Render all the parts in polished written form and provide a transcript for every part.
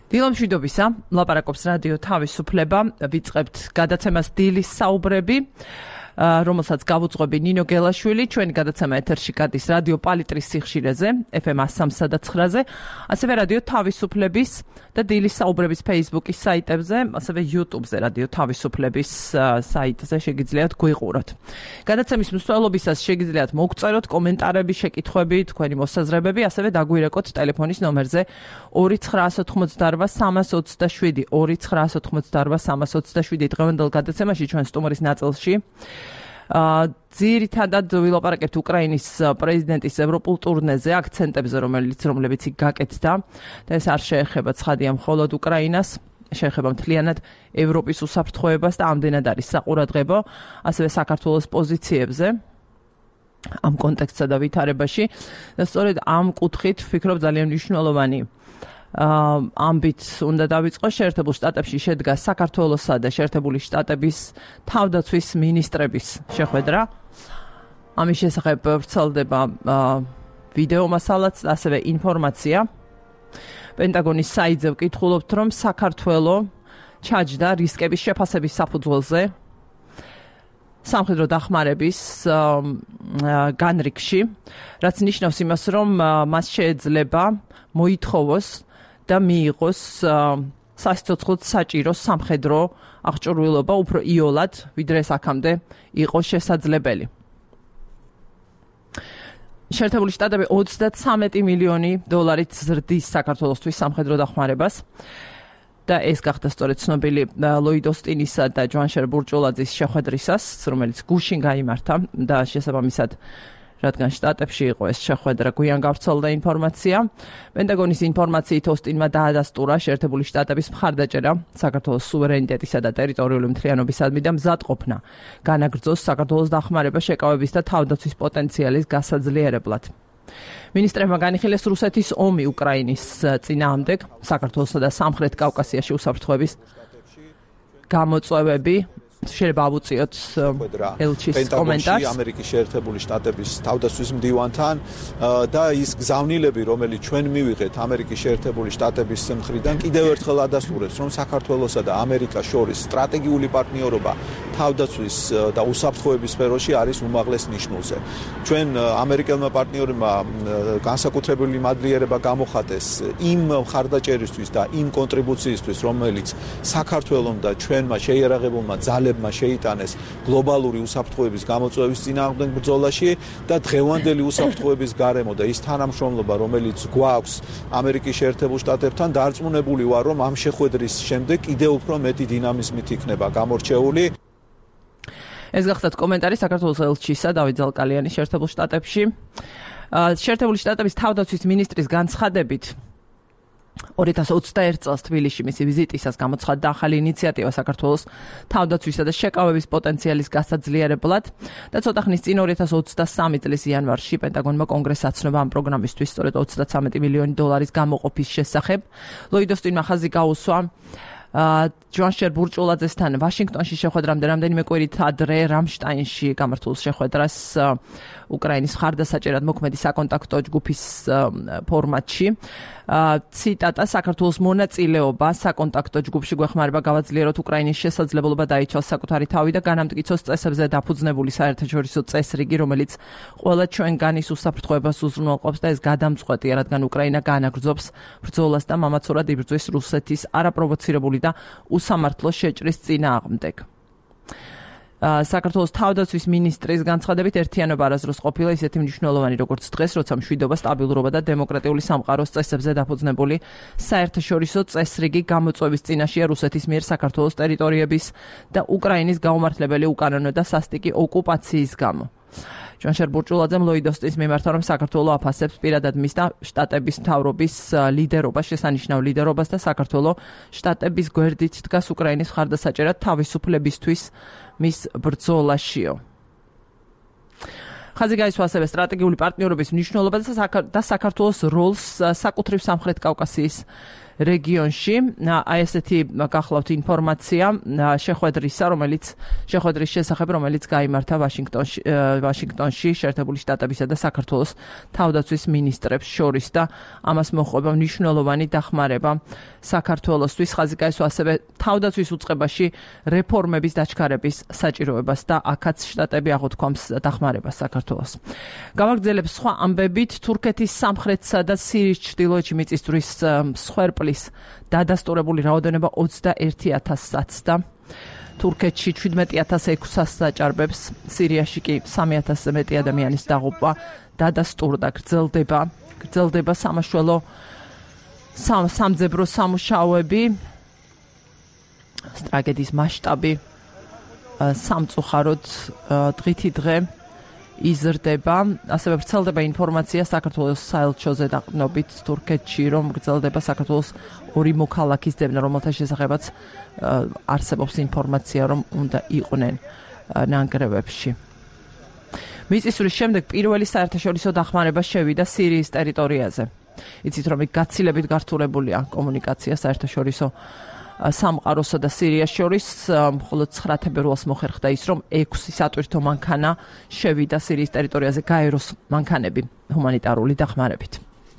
დილამშვიდობისა, ლაპარაკობს რადიო თავისუფლება, ვიწყებთ გადაცემას დილის საუბრები, რომელსაც გავუძღვები ნინო გელაშვილი, ჩვენი გადაცემა ეთერში გადის რადიო პალიტრის სიხშირეზე, FM 103.9-ზე, ასევე რადიო თავისუფლების და დილის საუბრების Facebook-ის საიტებზე, ასევე YouTube-ზე რადიო თავისუფლების საიტზე შეგიძლიათ გვიყუროთ. გადაცემის მსვლელობისას შეგიძლიათ მოგწეროთ კომენტარები, შეკითხვები, თქვენი მოსაზრებები, ასევე დაგვირეკოთ ტელეფონის ნომერზე 2998327 2998327 დღევანდელ გადაცემაში ჩვენ სტუმრის ნაწილში ძირითადად ვილაპარაკებთ უკრაინის პრეზიდენტის ევროპულ ტურნეზე, აქცენტებზე, რომლებიც იქ გაკეთდა და ეს არ შეეხება ცხადია მხოლოდ უკრაინას, შეეხება მთლიანად ევროპის უსაფრთხოებას და ამდენად არის საყურადღებო, ასევე საქართველოს პოზიციებზე ამ კონტექსტსა და ვითარებაში და სწორედ ამ კუთხით ვფიქრობ ძალიან მნიშვნელოვანი ამბით უნდა დავიწყო. შეერთებულ შტატებში შედგა საქართველოსა და შეერთებული შტატების თავდაცვის მინისტრების შეხვედრა. ამის შესახებ ვრცელდება ვიდეო მასალაც, ასევე ინფორმაცია. პენტაგონის საიტზე ვკითხულობთ, რომ საქართველო ჩაჯდა რისკების შეფასების საფუძველზე სამხედრო დახმარების განრიგში, რაც ნიშნავს იმას, რომ მას შეეძლება მოითხოვოს და მიიღოს სასიცოცხლოდ საჭირო სამხედრო აღჭურვილობა უფრო იოლად, ვიდრე ეს აქამდე იყო შესაძლებელი. შეერთებული შტატები 33 მილიონი დოლარით ზრდის საქართველოსთვის სამხედრო დახმარებას და ეს გახდა სწორედ ცნობილი ლოიდ ოსტინისა და ჯვანშერ ბურჭულაძის შეხვედრისას, რომელიც გუშინ გაიმართა და შესაბამისად რადგან შტატებში იყო ეს შეხვედრა, გვიან გავრცელდა ინფორმაცია. პენტაგონის ინფორმაციით ოსტინმა დაადასტურა შეერთებული შტატების მხარდაჭერა საქართველოს სუვერენიტეტისა და ტერიტორიული მთლიანობისადმი და მზადყოფნა განაგრძოს საქართველოს დახმარება შეკავების და თავდაცვის პოტენციალის გასაძლიერებლად. მინისტრებმა განიხილეს რუსეთის ომი უკრაინის წინააღმდეგ, საქართველოსა და სამხრეთ კავკასიაში უსაფრთხოების გამოწვევები. შეიძლება ავუწიოთ ელჩის კომენტარს ამერიკის შეერთებული შტატების თავდაცვის მდივანთან და ის გზავნილები, რომელიც ჩვენ მივიღეთ ამერიკის შეერთებული შტატების მხრიდან, კიდევ ერთხელ ადასტურებს, რომ საქართველოსა და ამერიკას შორის სტრატეგიული პარტნიორობა თავდაცვის და უსაფრთხოების სფეროში არის უმაღლეს ნიშნულზე. ჩვენ ამერიკელმა პარტნიორებმა განსაკუთრებული მადლიერება გამოხატეს იმ მხარდაჭერისთვის და იმ კონტრიბუციისთვის, რომელიც საქართველომ და ჩვენმა შეიარაღებულმა ძალებმა შეიტანეს გლობალური უსაფრთხოების გამოწვევის წინააღმდეგ ბრძოლაში და დღევანდელი უსაფრთხოების გარემო და ის თანამშრომლობა, რომელიც გვაქვს ამერიკის შეერთებულ შტატებთან, დარწმუნებული ვარ, რომ ამ შეხვედრის შემდეგ კიდევ უფრო მეტი დინამიზმით იქნება გამორჩეული. ეს გახდათ კომენტარი საქართველოს ელჩისა დავით ზალკალიანის შეერთებულ შტატებში. შეერთებული შტატების თავდაცვის მინისტრის განცხადებით 2021 წელს თბილისში მისი ვიზიტისას გამოცხადდა ახალი ინიციატივა საქართველოს თავდაცვისა და შეკავების პოტენციალის გასაძლიერებლად და ცოტა ხნის წინ 2023 წლის იანვარში პენტაგონმა კონგრესს აცნობა ამ პროგრამისთვის სწორედ 33 მილიონი დოლარის გამოყოფის შესახებ. ლოიდ ოსტინმა ხაზი გაუსვა ჯვანშერ ბურჭულაძესთან ვაშინგტონში შეხვედრამდე რამდენიმე კვირით ადრე რამშტაინში გამართულ შეხვედრას უკრაინის მხარდასაჭერად მოქმედი საკონტაქტო ჯგუფის ფორმატში. ციტატა საქართველოს მონაწილეობა საკონტაქტო ჯგუფში გვეხმარება გავაძლიეროთ უკრაინის შესაძლებლობა დაიცვას საკუთარი თავი და განამტკიცოს წესებზე დაფუძნებული საერთაშორისო წესრიგი, რომელიც ყველა ჩვენგანის უსაფრთხოებას უზრუნველყოფს და ეს გადამწყვეტია, რადგან უკრაინა განაგრძობს ბრძოლას და მამაცურად იბრძვის რუსეთის არაპროვოცირებული და უსამართლო შეჭრის წინააღმდეგ. საქართველოს თავდაცვის მინისტრის განცხადებით ერთიანობა არასდროს ყოფილა ისეთი მნიშვნელოვანი როგორც დღეს, როცა მშვიდობა, სტაბილურობა და დემოკრატიული სამყაროს წესებზე დაფუძნებული საერთაშორისო წესრიგი გამოწვევის წინაშეა რუსეთის მიერ საქართველოს ტერიტორიების და უკრაინის გაუმართლებელი უკანონო და სასტიკი ოკუპაციის გამო. ჯვანშერ ბურჭულაძემ ლოიდ ოსტინს მიმართა, რომ საქართველო აფასებს პირადად მის და შტატების მთავრობის ლიდერობას, შესანიშნავ ლიდერობას და საქართველო შტატების გვერდით დგას უკრაინის მხარდასაჭერად თავისუფლებისთვის მის ბრძოლაშიო. ხაზი გაისვა ასევე სტრატეგიული პარტნიორობის მნიშვნელობა და საქართველოს როლს საკუთრივ სამხრეთ კავკასიის რეგიონში. აი ესეთი გახლავთ ინფორმაცია შეხვედრისა, შეხვედრის შესახებ, რომელიც გაიმართა ვაშინგტონში შეერთებული შტატებისა და საქართველოს თავდაცვის მინისტრებს შორის და ამას მოჰყვება მნიშვნელოვანი დახმარება საქართველოსთვის. ხაზიკაესო ასევე თავდაცვის უწყებაში რეფორმების დაჩქარების საჭიროებას და აქაც შტატები აღუთქვამს დახმარებას საქართველოს. გამაგრძელებს სხვა ამბებით თურქეთის სამხრეთსა და სირიის ჩრდილოეთში მიწისძვრის მსხვერპლის დადასტურებული რაოდენობა 21,000-ს და თურქეთში 17,600-ს დაჭარბებს, სირიაში კი 3,000-ზე მეტი ადამიანის დაღუპვა დადასტურდა. გრძელდება სამძებრო სამუშაოები, ტრაგედიის მასშტაბი სამწუხაროდ დღითი დღე იზრდება. ასევე ვრცელდება ინფორმაცია საქართველოს საელჩოზე დაყრდნობით თურქეთში, რომ გრძელდება საქართველოს 2 მოქალაქის ძებნა, რომელთა შესახებაც არსებობს ინფორმაცია, რომ უნდა იყვნენ ნანგრევებში. მიწისძვრის შემდეგ პირველი საერთაშორისო დახმარება შევიდა სირიის ტერიტორიაზე. იცით, რომ იქ გაცილებით გართულებულია კომუნიკაცია საერთაშორისო სამყაროსა და სირიას შორის, მხოლოდ 9 თებერვალს მოხერხდა ის, რომ 6 სატვირთო მანქანა შევიდა სირიის ტერიტორიაზე გაეროს მანქანები ჰუმანიტარული დახმარებით.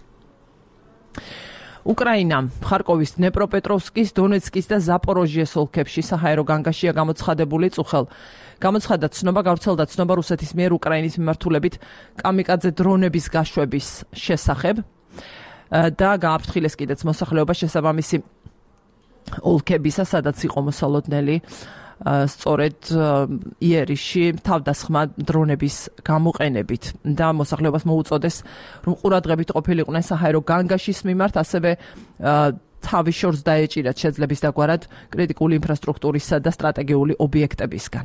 უკრაინამ ხარკოვის, დნეპროპეტროვსკის, დონეცკის და ზაპოროჟიეს ოლქებში საჰაერო განგაშია გამოცხადებული წუხელ. გავრცელდა ცნობა რუსეთის მიერ უკრაინის მიმართულებით კამიკაძე დრონების გაშვების შესახებ და გააფრთხილეს კიდეც მოსახლეობა შესაბამისი ოლქებისა, სადაც იყო მოსალოდნელი სწორედ იერიში თავდასხმა დრონების გამოყენებით და მოსახლეობას მოუწოდეს, რომ ყურადღებით ყოფილიყვნენ საჰაერო განგაშის მიმართ, ასევე თავის შორს დაეჭირათ შეძლების დაგვარად კრიტიკული ინფრასტრუქტურისა და სტრატეგიული ობიექტებისგან.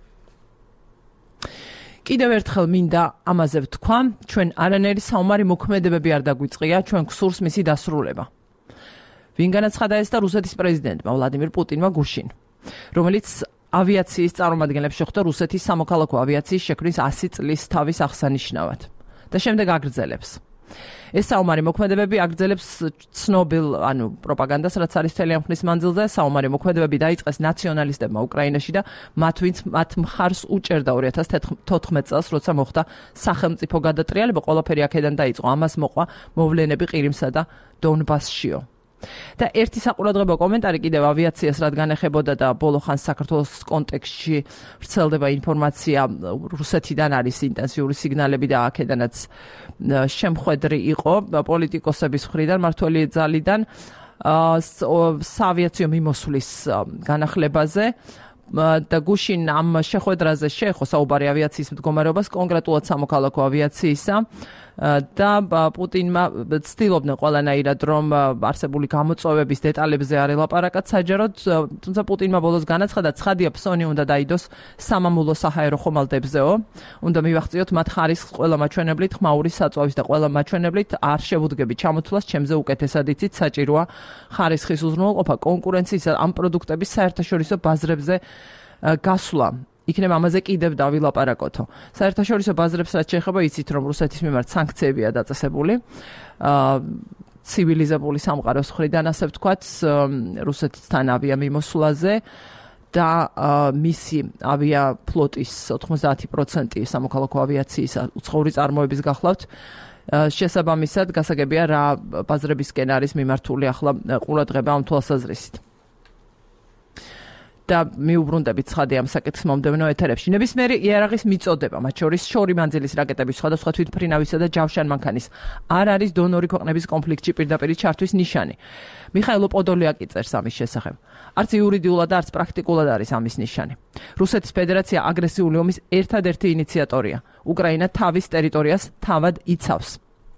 კიდევ ერთხელ მინდა ამაზე ვთქვა, ჩვენ არანაირი საომარი მოქმედებები არ დაგვიწყია, ჩვენ გსურს მისი დასრულება. ვინ განაცხადა ეს და რუსეთის პრეზიდენტმა ვლადიმირ პუტინმა გუშინ, რომელიც ავიაციის წარმომადგენლებს შეხვდა რუსეთის სამოქალაქო ავიაციის შექმნის 100 წლის თავის აღსანიშნავად და შემდეგ აგრძელებს. ეს საომარი მოქმედებები აგრძელებს ცნობილ, პროპაგანდას, რაც არის მთელი ამ ხნის მანძილზე. საომარი მოქმედებები დაიწყეს ნაციონალისტებმა უკრაინაში და მათ მხარს უჭერდა 2014 წელს, როცა მოხდა სახელმწიფო გადატრიალება, ყველაფერი აქედან დაიწყო. ამას მოყვა მოვლენები ყირიმსა და დონბასშიო. და ერთი საყურადღებო კომენტარი კიდევ ავიაციას რადგან ეხებოდა და ბოლო ხანს საქართველოს კონტექსტში ვრცელდება ინფორმაცია, რუსეთიდან არის ინტენსიური სიგნალები და აქედანაც შემხვედრი იყო პოლიტიკოსების მხრიდან, მმართველი ძალიდან საავიაციო მიმოსვლის განახლებაზე და გუშინ ამ შეხვედრაზე შეეხო საუბარი ავიაციის მდგომარეობას, კონკრეტულად სამოქალაქო ავიაციისა და პუტინმა ცდილობდნენ ყველანაირად, რომ არსებული გამოწვევების დეტალებზე არ ელაპარაკათ საჯაროდ, თუმცა პუტინმა ბოლოს განაცხადა, ცხადია ფსონი უნდა დაიდოს სამამულო საჰაერო ხომალდებზეო, უნდა მივახციოთ მათ ხარისხს ყველა მაჩვენებლით, ხმაური საწვავის და ყველა მაჩვენებლით არ შევუდგებით ჩამოთვლას, ჩემზე უკეთესად იცით, საჭიროა ხარისხის უზრუნველყოფა, კონკურენციის ამ პროდუქტების საერთაშორისო ბაზრებზე გასვლა. იქნება ამაზე კიდევ დავილაპარაკოთო. საერთაშორისო ბაზრებს რაც შეეხება, იცით, რომ რუსეთის მიმართ სანქციებია დაწესებული. ცივილიზებული სამყაროს მხრიდან, ასე ვთქვათ, რუსეთთან ავიამიმოსვლაზე და მისი ავიაფლოტის 90% სამოქალაქო ავიაციის უცხოური წარმოების გახლავთ. შესაბამისად, გასაგებია რა ბაზრებისკენ არის მიმართული ახლა ყურადღება ამ თვალსაზრისით. და მიუბრუნდებით ცხადია ამ საკითხის მომდევნო ეთერებში. ნებისმიერი იარაღის მიწოდება, მათ შორის შორი მანძილის რაკეტების, სხვადასხვა თვითმფრინავისა და ჯავშან მანქანის არ არის დონორი ქვეყნების კონფლიქტში პირდაპირ ჩართვის ნიშანი. მიხაილო პოდოლიაკი წერს ამის შესახებ. არც იურიდიულად და არც პრაქტიკულად არის ამის ნიშანი. რუსეთის ფედერაცია აგრესიული ომის ერთადერთი ინიციატორია. უკრაინა თავის ტერიტორიას თავად იცავს.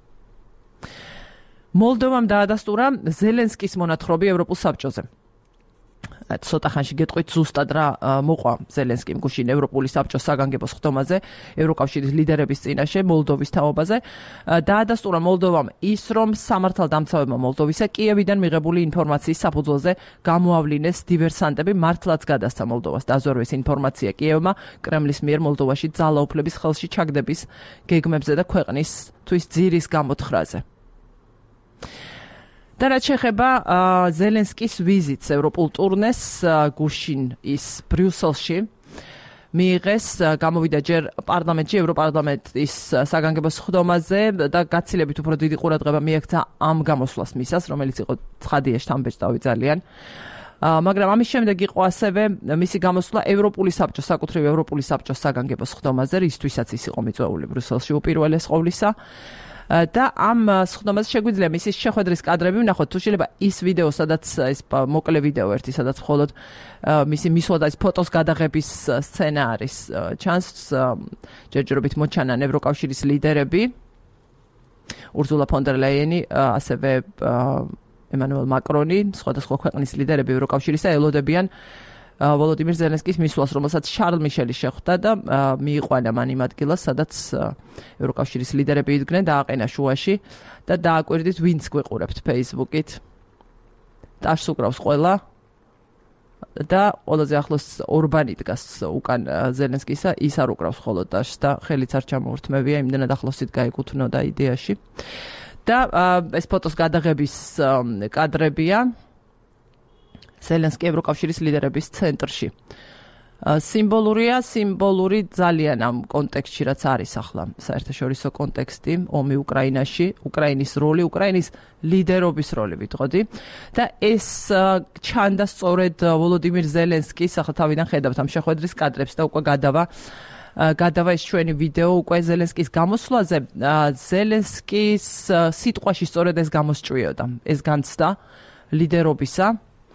მოლდოვამ დაადასტურა ზელენსკის მონათხრობი ევროპულ საბჭოზე. ცოტა ხანში გეტყვით ზუსტად რა მოყვა ზელენსკიმ გუშინ ევროპული საბჭოს საგანგებო სხდომაზე ევროკავშირის ლიდერების წინაშე მოლდოვის თაობაზე. დაადასტურა მოლდოვამ ის, რომ სამართალდამცავებმა მოლდოვისა კიევიდან მიღებული ინფორმაციის საფუძველზე გამოავლინეს დივერსანტები, მართლაც გადასცა მოლდოვას დაზვერვის ინფორმაცია კიევმა კრემლის მიერ მოლდოვაში ძალაუფლების ხელში ჩაგდების გეგმებზე და ქვეყნისთვის ძირის გამოთხრაზე. და რაც შეეხება ზელენსკის ვიზიტს ევროპულ ტურნეს გუშინ ის ბრიუსელში მიიღეს გამოვიდა ჯერ პარლამენტში ევროპარლამენტის საგანგებო სხდომაზე და გაცილებით უფრო დიდი ყურადღება მიექცა ამ გამოსვლას მისას რომელიც იყო ცხადია შთამბეჭდავი ძალიან მაგრამ ამის შემდეგ იყო ასევე მისი გამოსვლა ევროპული საბჭოს საკუთრივ ევროპული საბჭოს საგანგებო სხდომაზე რისთვისაც ის იყო მიწვეული ბრიუსელში უპირველეს ყოვლისა და ამ სხდომაზე შეგვიძლია მისის შეხვედრის კადრები ვნახოთ თუ შეიძლება ის ვიდეო სადაც ეს მოკლე ვიდეო ერთი სადაც მხოლოდ მისი მისვლა და ის ფოტოს გადაღების სცენა არის ჩანს ჯერჯერობით მოჩანან ევროკავშირის ლიდერები ურზულა ფონ დერ ლაიენი ასევე ემანუელ მაკრონი სხვადასხვა ქვეყნის ლიდერები ევროკავშირისა ელოდებიან ვოლოდიმირ ზელენსკის მისვლას, რომელსაც შარლ მიშელი შეხვდა და მიიყვანა მან იმ ადგილას, სადაც ევროკავშირის ლიდერები იდგნენ დააყენა შუაში და დააკვირდით ვინც გვეყურებთ Facebook-ით. ტაშს უკრავს ყველა და ყველაზე ახლოს ორბანი დგას უკან ზელენსკისა, ის არ უკრავს მხოლოდ ტაშს და ხელიც არ ჩამოურთმევია, იმდენად ახლოსით გაიკუთვნოდა იდეაში. და ეს ფოტოს გადაღების კადრებია ზელენსკი ევროკავშირის ლიდერების ცენტრში. სიმბოლური ძალიან ამ კონტექსტში რაც არის ახლა საერთაშორისო კონტექსტი, ომი უკრაინაში, უკრაინის როლი, უკრაინის ლიდერობის როლი ვიტყოდი და ეს ჩანდა სწორედ ვოლოდიმირ ზელენსკის ახლა თავიდან ხედავთ ამ შეხვედრის კადრებს და უკვე გადავა ეს ჩვენი ვიდეო უკვე ზელენსკის გამოსვლაზე. ზელენსკის სიტყვაში სწორედ ეს გამოსჭრიოდა, ეს განცდა ლიდერობისა.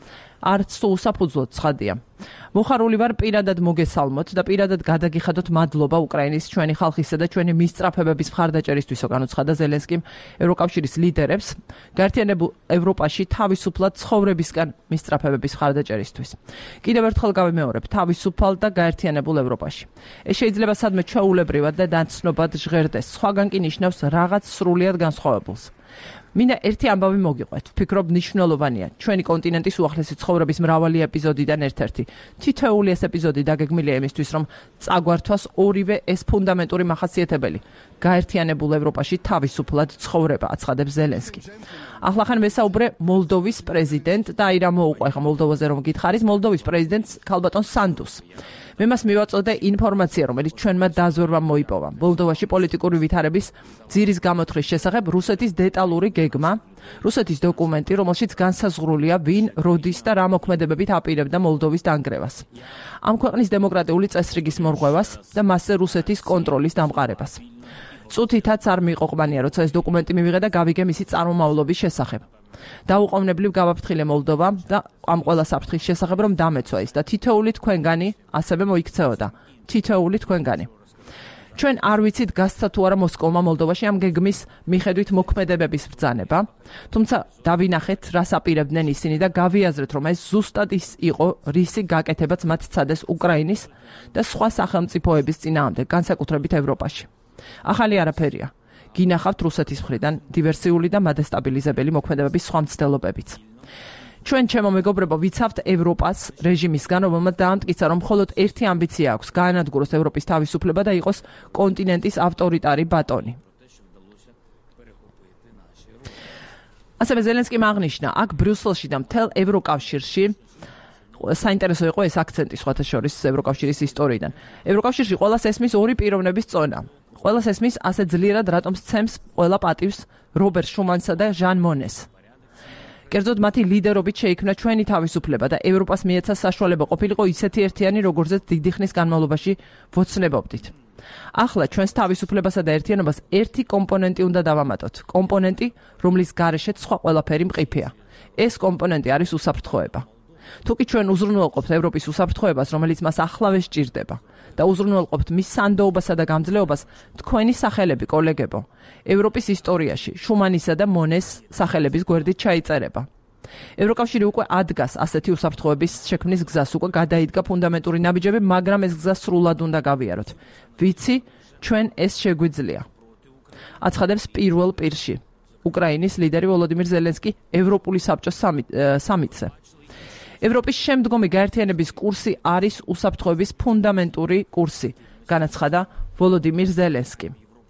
არც თუ უსაფუძვლოდ ცხადია. მოხარული ვარ პირადად მოგესალმოთ და პირადად გადაგიხადოთ მადლობა უკრაინის ჩვენი ხალხისა და ჩვენი მისწრაფებების მხარდაჭერისთვისო განუცხადა ზელენსკიმ ევროკავშირის ლიდერებს გაერთიანებულ ევროპაში თავისუფლად ცხოვრებისგან მისწრაფებების მხარდაჭერისთვის. კიდევ ერთხელ გავიმეორებ, თავისუფალ და გაერთიანებულ ევროპაში. ეს შეიძლება სადმე ჩვეულებრივად და დაცნობად ჟღერდეს, სხვაგან კი ნიშნავს რაღაც სრულიად განსხვავებულს. მინდა ერთი ამბავი მოგიყვეთ. ვფიქრობ მნიშვნელოვანია. ჩვენი კონტინენტის უახლესი ცხოვრების მრავალი ეპიზოდიდან ერთ-ერთი. თითოეული ეს ეპიზოდი დაგეგმილია იმისთვის, რომ წაგვართვას ორივე ეს ფუნდამენტური მახასიათებელი. გაერთიანებულ ევროპაში თავისუფლად ცხოვრება, აცხადებს ზელენსკი. ახლახან ვესაუბრე მოლდოვის პრეზიდენტ და აი რა მოუყვა ხა მოლდოვაზე რომ გითხარით, მოლდოვის პრეზიდენტს ქალბატონ სანდუს. მე მას მივაწოდე ინფორმაცია, რომელიც ჩვენმა დაზვერვა მოიპოვა. მოლდოვაში პოლიტიკური ვითარების ძირის გამოთვლის შესახებ რუსეთის დეტალური გეგმა, რუსეთის დოკუმენტი, რომელშიც განსაზღვრულია ვინ, როდის და რა მოქმედებებით აპირებდა მოლდოვის დანგრევას. ამ ქვეყნის დემოკრატიული წესრიგის მორღვევას და მასზე რუსეთის კონტროლის დამყარებას. წუთითაც არ მიყვანია, როცა ეს დოკუმენტი მივიღე და გავიგე მისი წარმომავლობის შესახებ. დაუყოვნებლივ გავაფრთხილე მოლდოვა და ამ ყველა საფრთხის შესახებ რომ დამეცვა ის და თითოეული თქვენგანი ასევე მოიქცეოდა. თითოეული თქვენგანი. ჩვენ არ ვიცით გასცა თუ არა მოსკოვმა მოლდოვაში ამ გეგმის მიხედვით მოქმედებების ბრძანება, თუმცა დავინახეთ რას აპირებდნენ ისინი და გავიაზრეთ რომ ეს ზუსტად ის იყო რისი გაკეთებაც მათ სცადეს უკრაინის და სხვა სახელმწიფოების წინააღმდეგ, განსაკუთრებით ევროპაში. ახალი არაფერია. გინახავთ რუსეთის მხრიდან დივერსიული და მადესტაბილიზებელი მოქმედებების სხვა მცდელობებიც. ჩვენ ჩემო მეგობრებო ვიცავთ ევროპას რეჟიმისგან, რომელმაც დაამტკიცა, რომ მხოლოდ ერთი ამბიცია აქვს, გაანადგუროს ევროპის თავისუფლება და იყოს კონტინენტის ავტორიტარი ბატონი. ასევე ზელენსკიმ აღნიშნა, აქ ბრიუსელში და მთელ ევროკავშირში საინტერესო იყო ეს აქცენტი სხვათა შორის ევროკავშირის ისტორიიდან. ევროკავშირში ყველას ესმის ორი პიროვნების წონა. ყველას ესმის ასე ძლიერად რატომ სცემს ყველა პატივს რობერტ შუმანსა და ჟან მონეს. კერძოდ მათი ლიდერობით შეიქმნა ჩვენი თავისუფლება და ევროპას მიეცა საშუალება ყოფილიყო ისეთი ერთიანი, როგორზეც დიდი ხნის განმავლობაში ვოცნებობდით. ახლა ჩვენს თავისუფლებასა და ერთიანობას ერთი კომპონენტი უნდა დავამატოთ. კომპონენტი, რომლის გარეშეც სხვა ყველაფერი მყიფეა. ეს კომპონენტი არის უსაფრთხოება. თუკი ჩვენ უზრუნველყოფთ ევროპის უსაფრთხოებას, რომელიც მას ახლავე სჭირდება და უზრუნველყოფთ მის სანდოობასა და გამძლეობას, თქვენი სახელები, კოლეგებო, ევროპის ისტორიაში შუმანისა და მონეს სახელების გვერდით ჩაიწერება. ევროკავშირი უკვე ადგას ასეთი უსაფრთხოების შექმნის გზას, უკვე გადაიდგა ფუნდამენტური ნაბიჯები, მაგრამ ეს გზა სრულად უნდა გავიაროთ. ვიცი, ჩვენ ეს შეგვიძლია. აცხადებს პირველ პირში უკრაინის ლიდერი ვოლოდიმირ ზელენსკი ევროპული საბჭოს სამიტზე. ევროპის შემდგომი გაერთიანების კურსი არის უსაფრთხოების ფუნდამენტური კურსი, განაცხადა ვოლოდიმირ ზელენსკი.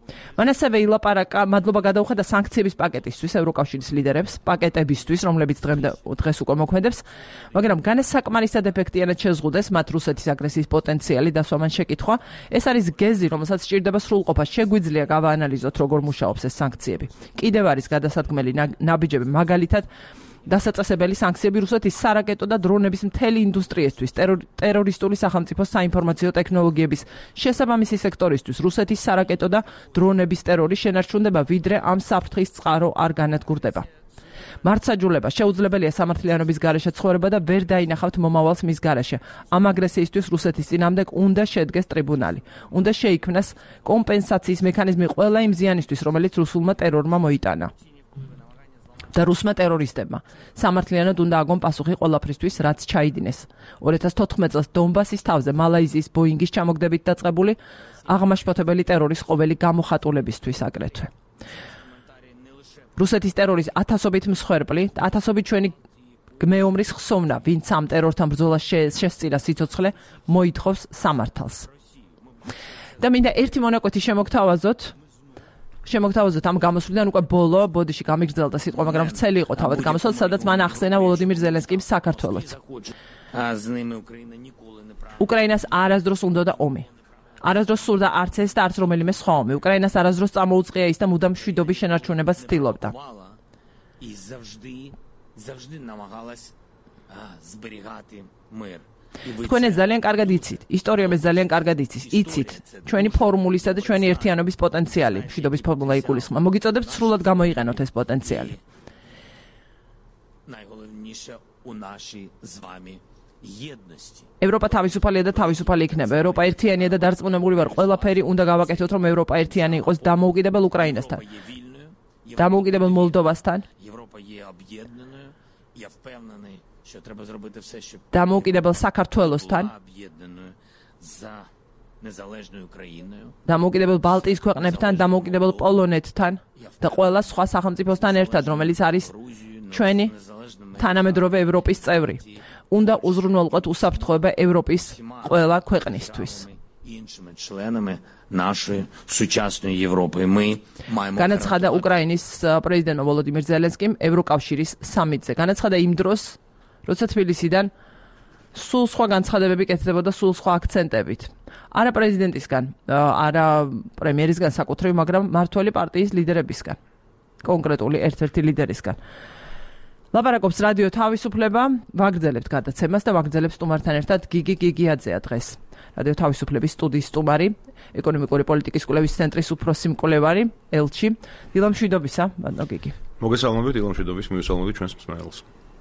მან ასევე ილაპარაკა, მადლობა გადაუხადა სანქციების პაკეტისთვის ევროკავშირის ლიდერებს, პაკეტებისთვის, რომლებიც დღეს უკვე მოქმედებს, მაგრამ განსაკმარისად ეფექტიანად შეზღუდეს მათ რუსეთის აგრესიის პოტენციალი დასვა მან შეკითხვა. ეს არის გეზი, რომელსაც სჭირდება სრულყოფა. შეგვიძლია გავაანალიზოთ, როგორ მუშაობს ეს სანქციები. კიდევ არის გადასადგმელი ნაბიჯები, მაგალითად დასაწესებელი სანქციები რუსეთის სარაკეტო და დრონების მთელი ინდუსტრიისთვის, ტერორისტული სახელმწიფოს საინფორმაციო ტექნოლოგიების შესაბამისი სექტორისთვის, რუსეთის სარაკეტო და დრონების ტერორი შენარჩუნდება, ვიდრე ამ საფრთხის წყარო არ განადგურდება. მართსაჯულება შეუძლებელია სამართლიანობის გარეშე ცხოვრება და ვერ დაინახავთ მომავალს მის გარეშე. ამ აგრესიისთვის რუსეთის წინააღმდეგ უნდა შედგეს ტრიბუნალი. უნდა შეიქმნას კომპენსაციის მექანიზმი ყველა იმ ზიანისთვის, რომელიც რუსულმა ტერორმა მოიტანა. და რუსმა ტერორისტებმა. სამართლიანად უნდა აგონ პასუხი ყველაფრისთვის, რაც ჩაიდინეს. 2014 წელს დონბასის თავზე მალაიზიის ბოინგის ჩამოგდებით დაწყებული აღმაშფოთებელი ტერორის ყოველი გამოხატულებისთვის აგრეთვე. რუსეთის ტერორის ათასობით მსხვერპლი და ათასობით ჩვენი გმეომრის ხსოვნა, ვინც ამ ტერორთან ბრძოლას შესწირა სიცოცხლე, მოითხოვს სამართალს. და მინდა ერთი მონაკვეთი შემოგთავაზოთ ამ გამოსვლიდან უკვე ბოლო ბოდიში გამიგრძელდა სიტყვა, მაგრამ ვრცელი იყო თავად გამოსვლა, სადაც მან ახსენა ვოლოდიმირ ზელენსკიმ საქართველოც. უკრაინას არასდროს უნდოდა ომი. არასდროს სურდა არც ეს და არც რომელიმე სხვა ომი. უკრაინას არასდროს წამოუწყია ის და მუდამ მშვიდობის შენარჩუნებას ცდილობდა. თქვენ ეს ძალიან კარგად იცით, ისტორიამ ეს ძალიან კარგად იცით, ჩვენი ფორმულისა და ჩვენი ერთიანობის პოტენციალი, მშვიდობის ფორმულა იგულისხმება. მოგიწოდებთ სრულად გამოიყენოთ ეს პოტენციალი. ევროპა თავისუფალია და თავისუფალი იქნება. ევროპა ერთიანია და დარწმუნებული ვარ, ყველაფერი უნდა გავაკეთოთ, რომ ევროპა ერთიანი იყოს დამოუკიდებელ უკრაინასთან, დამოუკიდებელ მოლდოვასთან, დამოუკიდებელ საქართველოსთან, დამოუკიდებელ ბალტიის ქვეყნებთან, დამოუკიდებელ პოლონეთთან და ყველა სხვა სახელმწიფოსთან ერთად, რომელიც არის ჩვენი თანამედროვე ევროპის წევრი. უნდა უზრუნველყოთ უსაფრთხოება ევროპის ყველა ქვეყნისთვის. განაცხადა უკრაინის პრეზიდენტმა ვოლოდიმირ ზელენსკიმ ევროკავშირის სამიტზე. განაცხადა იმ დროს, როცა თბილისიდან სულ სხვა განცხადებები კეთდებოდა სულ სხვა აქცენტებით. არა პრეზიდენტისგან, არა პრემიერისგან საკუთრივ, მაგრამ მმართველი პარტიის ლიდერებისგან, კონკრეტული ერთ-ერთი ლიდერისგან. ლაპარაკობს რადიო თავისუფლება, ვაგრძელებთ გადაცემას და ვაგრძელებს სტუმართან ერთად გიგი გიგიაძეა დღეს. რადიო თავისუფლების სტუდიის სტუმარი, ეკონომიკური პოლიტიკის კვლევის ცენტრის უფროსი მკვლევარი, ელჩი. დილამშვიდობისა, ბატონო გიგი. მოგესალმებით, დილამშვიდობის, მივესალმებით ჩვენს მსმენელს.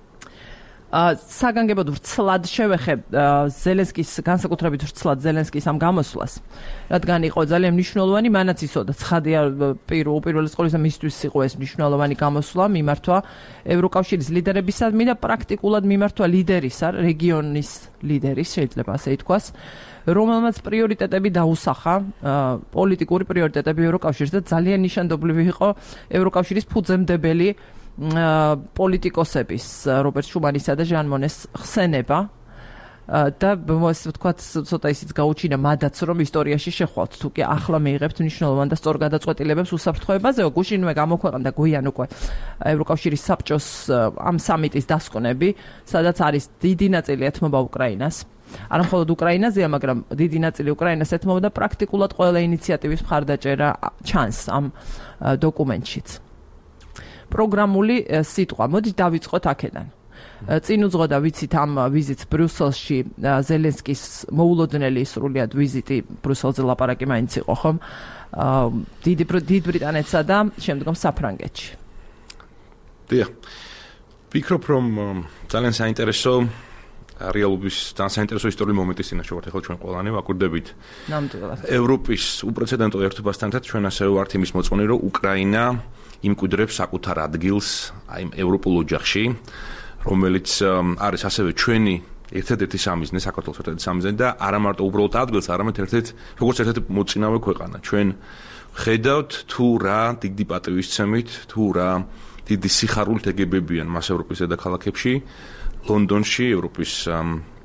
საგანგებოდ ვრცლად შევეხებ ზელენსკის, განსაკუთრებით ვრცლად ზელენსკის ამ გამოსვლას, რადგან იყო ძალიან მნიშვნელოვანი, მანაც იცოდა, ცხადია უპირველეს ყოვლისა მისთვის იყო ეს მნიშვნელოვანი გამოსვლა, მიმართვა ევროკავშირის ლიდერებისადმი და პრაქტიკულად მიმართვა ლიდერისა, რეგიონის ლიდერის, შეიძლება ასე ითქვას, რომელმაც პრიორიტეტები დაუსახა, პოლიტიკური პრიორიტეტები ევროკავშირს და ძალიან ნიშანდობლივი იყო ევროკავშირის ფუძემდებელი პოლიტიკოსების რობერტ შუმანისა და ჟან მონეს ხსენება და ვთქვათ ცოტა ისიც გაუჩინა მადაც რომ ისტორიაში შეხვალთ თუ კი ახლა მიიღებთ მნიშვნელოვან და სწორ გადაწყვეტილებებს უსაფრთხოებაზე გუშინვე გამოქვეყნდა გვიან უკვე ევროკავშირის საბჭოს ამ სამიტის დასკვნები სადაც არის დიდი ნაწილი ეთმობა უკრაინას არა მხოლოდ უკრაინაზეა მაგრამ დიდი ნაწილი უკრაინას ეთმობა და პრაქტიკულად ყველა ინიციატივის მხარდაჭერა ჩანს ამ დოკუმენტშიც პროგრამული სიტყვა. მოდით დავიწყოთ აქედან. წინ უძღოდა ვიცით ამ ვიზიტს ბრიუსელში ზელენსკის მოულოდნელი სრულიად ვიზიტი ბრიუსელზე ლაპარაკი მაინც იყო ხომ? დიდ ბრიტანეთსა და შემდგომ საფრანგეთში. დიახ. ვფიქრობ რომ ძალიან საინტერესო რეალობის ძალიან საინტერესო ისტორიული მომენტის წინაშე ვართ ახლა ჩვენ ყველანი ვაკვირდებით. ნამდვილად. ევროპის უპრეცედენტო ერთობასთან ერთად ჩვენ ასევე ვართ იმის მოწმენი რომ უკრაინა იმკვიდრებს საკუთარ ადგილს აი ევროპულ ოჯახში, რომელიც არის ასევე ჩვენი ერთადერთი სამიზნე, საქართველოს ერთადერთი სამიზნე და არა მარტო უბრალოდ ადგილს, არამედ როგორც ერთ-ერთი მოწინავე ქვეყანა. ჩვენ ხედავთ თუ რა დიდი პატივისცემით, თუ რა დიდი სიხარულით ეგებებიან მას ევროპის დედაქალაქებში, ლონდონში, ევროპის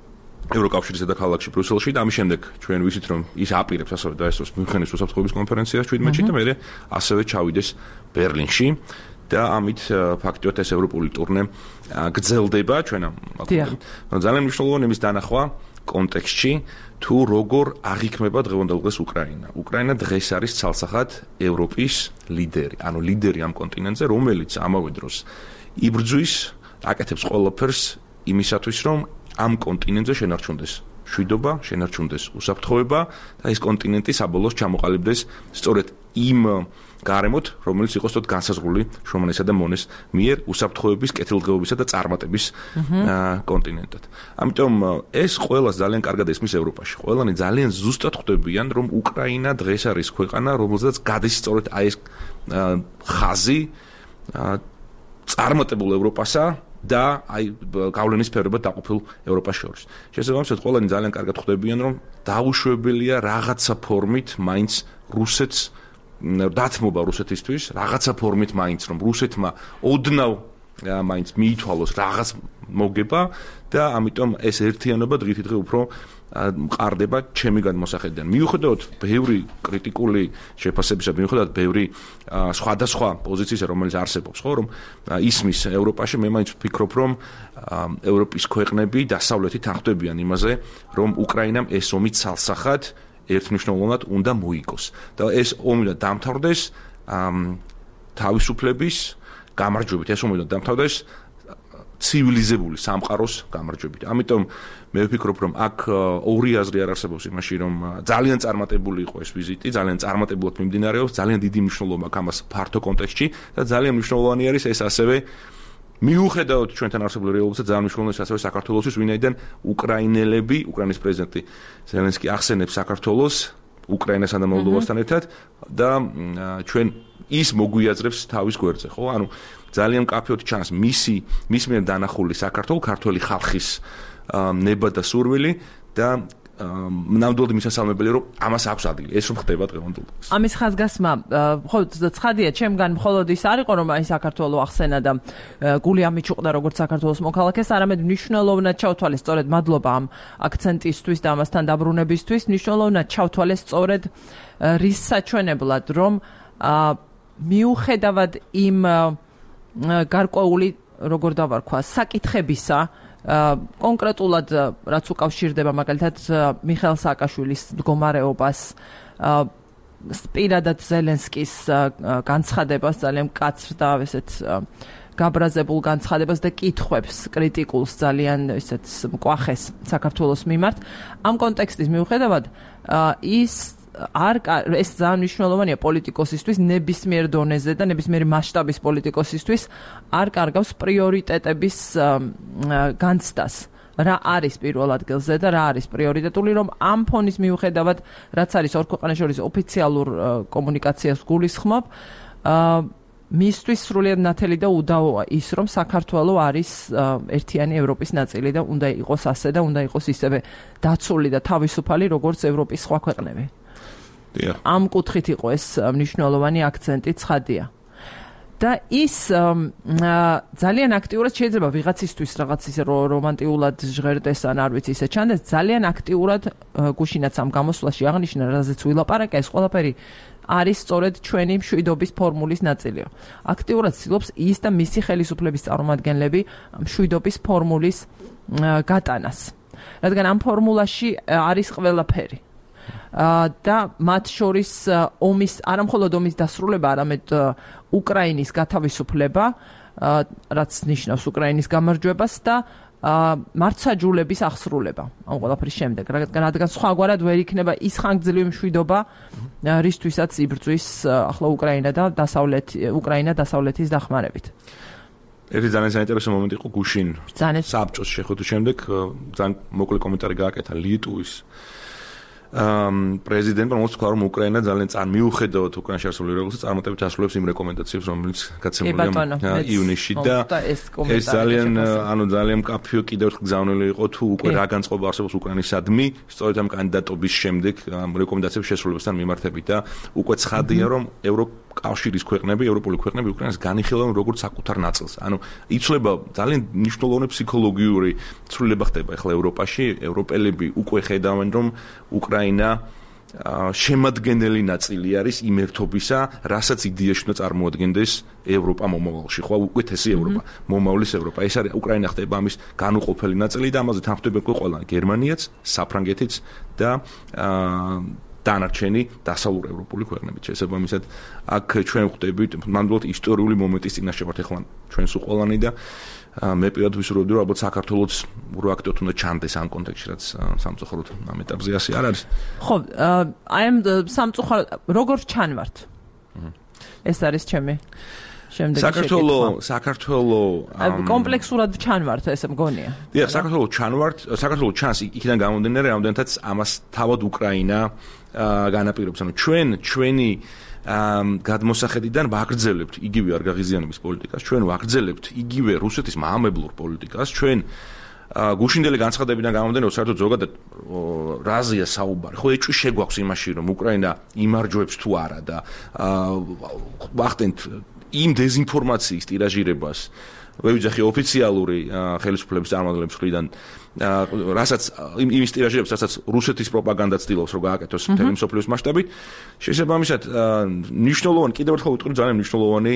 ევროკავშირისა და ქალაქში ბრიუსელში და ამის შემდეგ ჩვენ ვიცით რომ ის აპირებს ასევე დაესწროს მიუნხენის უსაფრთხოების კონფერენციას 17-ში და მე ასევე ჩავიდეს ბერლინში და ამით ფაქტიურად ეს ევროპული ტურნე გრძელდება ჩვენ ამ ძალიან მნიშვნელოვანი იმის დანახვა კონტექსტში თუ როგორ აღიქმება დღევანდელ დღეს უკრაინა. უკრაინა დღეს არის ცალსახად ევროპის ლიდერი, ანუ ლიდერი ამ კონტინენტზე, რომელიც ამავე დროს იბრძვის, აკეთებს ყველაფერს იმისათვის, რომ ამ კონტინენტზე შენარჩუნდეს შვიდობა, შენარჩუნდეს უსაფრთხოება და ეს კონტინენტი საბოლოოს ჩამოყალიბდეს სწორედ იმ გარემოთ, რომელიც იყოს tot განსაზღვრული შრომანისა და მონეს მიერ უსაფრთხოების, კეთილდღეობისა და წარმატების კონტინენტად. ამიტომ ეს ყველას ძალიან კარგად ესმის ევროპაში. ყველანი ძალიან ზუსტად ხვდებიან, რომ უკრაინა დღეს არის ქვეყანა, რომელზეც გადის სწორედ აი ეს ხაზი წარმატებულ ევროპასა და აი გავლენის სფეროებად დაყოფილ ევროპას შორის. შესაბამისად, ყველანი ძალიან კარგად ხვდებიან, რომ დაუშვებელია რაღაცა ფორმით მაინც რუსეთს დათმობა რუსეთისთვის, რაღაცა ფორმით მაინც რომ რუსეთმა ოდნავ მაინც მიითვალოს რაღაც მოგება და ამიტომ ეს ერთიანობა დღითი დღე უფრო მყარდება ჩემი გადმოსახედიდან. მიუხედავად ბევრი კრიტიკული შეფასებისა, მიუხედავად ბევრი სხვადასხვა პოზიციისა, რომელიც არსებობს, ხო, რომ ისმის ევროპაში, მე მაინც ვფიქრობ, რომ ევროპის ქვეყნები დასავლეთით აღხვდებიან იმაზე, რომ უკრაინამ ეს ომი ცალსახად ერთმნიშვნელოვნად უნდა მოიგოს და ეს ომი და დამთავრდეს თავისუფლების გამარჯვებით, ეს ომი და დამთავრდეს ცივილიზებული სამყაროს გამარჯვებით. ამიტომ მე ვფიქრობ, რომ აქ ორი აზრი არ არსებობს იმაში, რომ ძალიან წარმატებული იყო ეს ვიზიტი, ძალიან წარმატებულად მიმდინარეობს, ძალიან დიდი მნიშვნელობა აქვს ამას ფართო კონტექსტში და ძალიან მნიშვნელოვანი არის ეს ასევე მიუხედავად ჩვენთან არსებულ რეალობისა, ძალიან მნიშვნელოვანი ასევე საქართველოსთვის, ვინაიდან უკრაინელები, უკრაინის პრეზიდენტი ზელენსკი ახსენებს საქართველოს, უკრაინასთან და მოლდოვასთან ერთად და ჩვენ ის მოგვიაზრებს თავის გვერდზე, ხო? ანუ ძალიან მკაფიოდ ჩანს მის მიერ დანახული საქართველოს ქართველი ხალხის ნება და სურვილი და ნამდვილად მისასალმებელი რომ ამას აქვს ადგილი ეს რომ ხდება დღევანდელ დღეს. ამის ხაზგასმა ხო ცხადია ჩემგან მხოლოდ ის არ იყო რომ აი საქართველოს ახსენა და გული ამიჩუყდა როგორც საქართველოს მოქალაქეს, არამედ მნიშვნელოვნად ჩავთვალეს სწორედ მადლობა ამ აქცენტისთვის და ამასთან დაბრუნებისთვის, მნიშვნელოვნად ჩავთვალეს სწორედ რის საჩვენებლად რომ მიუხედავად იმ გარკვეული როგორ დავარქვა საკითხებისა კონკრეტულად რაც უკავშირდება მაგალითად მიხეილ სააკაშვილის მდგომარეობას პირადად ზელენსკის განცხადებას ძალიან მკაცრ და ესეთ გაბრაზებულ განცხადებას და კითხვებს კრიტიკულს ძალიან ესეთ მკვახეს საქართველოს მიმართ ამ კონტექსტის მიუხედავად ეს ძალიან მნიშვნელოვანია პოლიტიკოსისთვის ნებისმიერ დონეზე და ნებისმიერი მასშტაბის პოლიტიკოსისთვის არ კარგავს პრიორიტეტების განცდას რა არის პირველ ადგილზე და რა არის პრიორიტეტული რომ ამ ფონის მიუხედავად რაც არის ორ ქვეყანას შორის ოფიციალურ კომუნიკაციას გულისხმობ მისთვის სრულიად ნათელი და უდავოა ის რომ საქართველო არის ერთიანი ევროპის ნაწილი და უნდა იყოს ასე და უნდა იყოს ისევე დაცული და თავისუფალი როგორც ევროპის სხვა ქვეყნები. ამ კუთხით იყო ეს მნიშვნელოვანი აქცენტი ცხადია. და ის ძალიან აქტიურად შეიძლება ვიღაცისთვის რაღაც ისე რომანტიულად ჟღერდეს ან არ ვიცი ისე ჩანდეს, ძალიან აქტიურად გუშინაც ამ გამოსვლაში აღნიშნა, რაზეც ვილაპარაკე, ეს ყველაფერი არის სწორედ ჩვენი მშვიდობის ფორმულის ნაწილია. აქტიურად ცდილობს ის და მისი ხელისუფლების წარმომადგენლები მშვიდობის ფორმულის გატანას. რადგან ამ ფორმულაში არის ყველაფერი. და მათ შორის ომის არამხოლოდ ომის დასრულება, არამედ უკრაინის გათავისუფლება, რაც ნიშნავს უკრაინის გამარჯვებას და მართსაჯულების აღსრულება ამ ყველაფრის შემდეგ, რადგან სხვაგვარად ვერ იქნება ის ხანგრძლივი მშვიდობა, რისთვისაც იბრძვის ახლა უკრაინა დასავლეთის დახმარებით. ერთი ძალიან საინტერესო მომენტი იყო გუშინ საბჭოს შეხვედრის შემდეგ ძალიან მოკლე კომენტარი გააკეთა ლიტვის პრეზიდენტმა, რომელიც თქვა, რომ უკრაინა ძალიან მიუხედავად უკრაინაში არსებული რეგულაციას წარმატებით ასრულებს იმ რეკომენდაციებს, რომელიც გაცემულია ივნისში და ეს ძალიან მკაფიო კიდევ ერთხელ გზავნილი იყო თუ უკვე რა განწყობა არსებობს უკრაინისადმი, სწორედ ამ კანდიდატობის შემდეგ ამ რეკომენდაციების შესრულებასთან მიმართებით და უკვე ცხადია, რომ კავშირის ქვეყნები, ევროპული ქვეყნები უკრაინას განიხილავენ როგორც საკუთარ ნაწილს. ანუ იცვლება ძალიან მნიშვნელოვანი ფსიქოლოგიური ცვლილება ხდება ახლა ევროპაში. ევროპელები უკვე ხედავენ, რომ უკრაინა შემადგენელი ნაწილი არის იმ ერთობისა, რასაც იდეაში უნდა წარმოადგენდეს ევროპა მომავალში. ხო, უკეთესი ევროპა, მომავლის ევროპა. ეს არის უკრაინა ხდება ამის განუყოფელი ნაწილი და ამაზე თანხმდება ყველა გერმანიაც, საფრანგეთიც და დანარჩენი დასავლური ევროპული ქვეყნები. შესაბამისად, აქ ჩვენ ვხვდებით ნამდვილად ისტორიული მომენტის წინაშე ვართ ახლა ჩვენს უყოლანი და მე პირადად ვისურვებდი, რომ ალბათ საქართველოს უროაქტიოთ უნდა ჩანდეს ამ კონტექსტში, რაც სამწუხაროდ ამ ეტაპზე ასე არ არის. ხო, აი ამ სამწუხაროდ როგორ ჩანვართ? ეს არის ჩემი შემდეგი შეკითხვა. საქართველოს კომპლექსურად ჩანვართ, ესე მგონია. დიახ, საქართველოს ჩანს იქიდან გამომდინარე, რამდენთაც ამას თავად უკრაინა განაპირობებს. ანუ ჩვენი გადმოსახედიდან ვაგრძელებთ იგივე არგაღიზიანების პოლიტიკას, ჩვენ ვაგრძელებთ იგივე რუსეთის მაამებლურ პოლიტიკას, ჩვენ გუშინდელი განცხადებიდან გამომდინარე, საერთოდ ზოგადად რაზეა საუბარი. ხო, ეჭვი შეგვაქვს იმაში, რომ უკრაინა იმარჯვებს თუ არა და ვახდენთ იმ დეზინფორმაციის ტირაჟირებას ვეძახი ოფიციალური ხელისუფლების წარმომადგენლების მხრიდან, რასაც იმის ტირაჟირებას, რასაც რუსეთის პროპაგანდა ცდილობს, რომ გააკეთოს მთელი მსოფლიოს მასშტაბით. შესაბამისად, მნიშვნელოვანი, კიდევ ერთხელ ვიტყვი, ძალიან მნიშვნელოვანი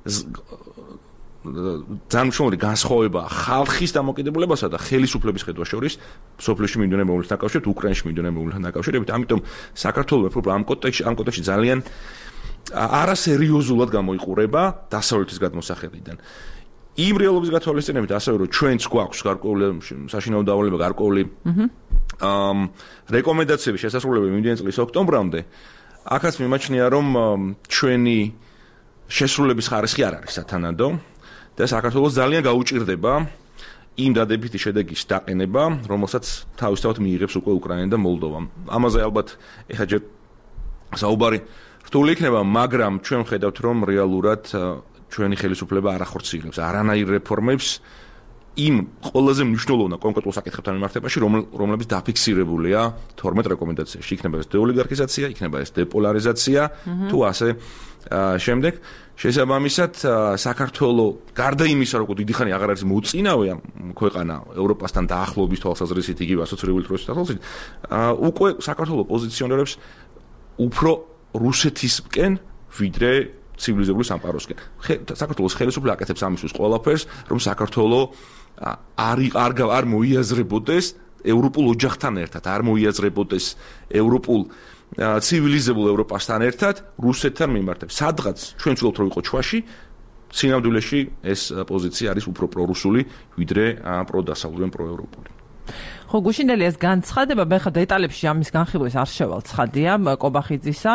განსხვავება ხალხის დამოკიდებულებასა და ხელისუფლების ხედვას შორის მსოფლიოში მიმდინარე მოვლენებთან დაკავშირებით, უკრაინაში მიმდინარე მოვლენებთან დაკავშირებით. ამიტომ საქართველოს ამ კონტექსტში ძალიან არასერიოზულად გამოიყურება დასავლეთის გადმოსახედიდან. იმ რეალობის გათვალისწინებით ასევე რომ ჩვენც გვაქვს გარკვეული საშინაო დავალება, გარკვეული რეკომენდაციები შესასრულებელი მიმდინარე წლის ოქტომბრამდე, აქაც მიმაჩნია რომ ჩვენი შესრულების ხარისხი არ არის სათანადო და საქართველოს ძალიან გაუჭირდება იმ დადებითი შედეგის დაყენება, რომელსაც თავისთავად მიიღებს უკვე უკრაინა და მოლდოვა. ამაზე ალბათ ეხლა ჯერ საუბარი რთული იქნება, მაგრამ ჩვენ ვხედავთ რომ რეალურად ჩვენი ხელისუფლება არ ახორციელებს არანაირ რეფორმებს იმ ყველაზე მნიშვნელოვან კონკრეტულ საკითხებთან მიმართებაში, რომლებიც დაფიქსირებულია 12 რეკომენდაციაში. იქნება ეს დეოლიგარქიზაცია, იქნება ეს დეპოლარიზაცია, თუ ასე შემდეგ. შესაბამისად, საქართველოს გარდა იმისა, რომ დიდი ხანი აღარ არის მოწინავე ქვეყანა ევროპასთან დაახლოების თვალსაზრისით, იგივე ასოცირებული პროცესის თვალსაზრისით, უკვე საქართველოს პოზიციონერებს უფრო რუსეთისკენ ვიდრე ცივილიზებული სამყაროსკენ. საქართველოს ხელისუფლება აკეთებს ამისთვის ყველაფერს, რომ საქართველოს არ მოიაზრებოდეს ევროპულ ოჯახთან ერთად, არ მოიაზრებოდეს ევროპულ ცივილიზებულ ევროპასთან ერთად, რუსეთთან მიმართებს. სადღაც ჩვენ ვცდილობთ რომ იყოს ჩვაში, სინამდვილეში ეს პოზიცია არის უფრო პრორუსული, ვიდრე პროდასავლური, პროევროპული. ხო, გუშინდელი ეს განცხადება, მე ხა დეტალებში ამის განხილვის არ შევალ, ცხადია, კობახიძისა.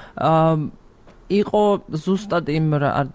იყო ზუსტად იმ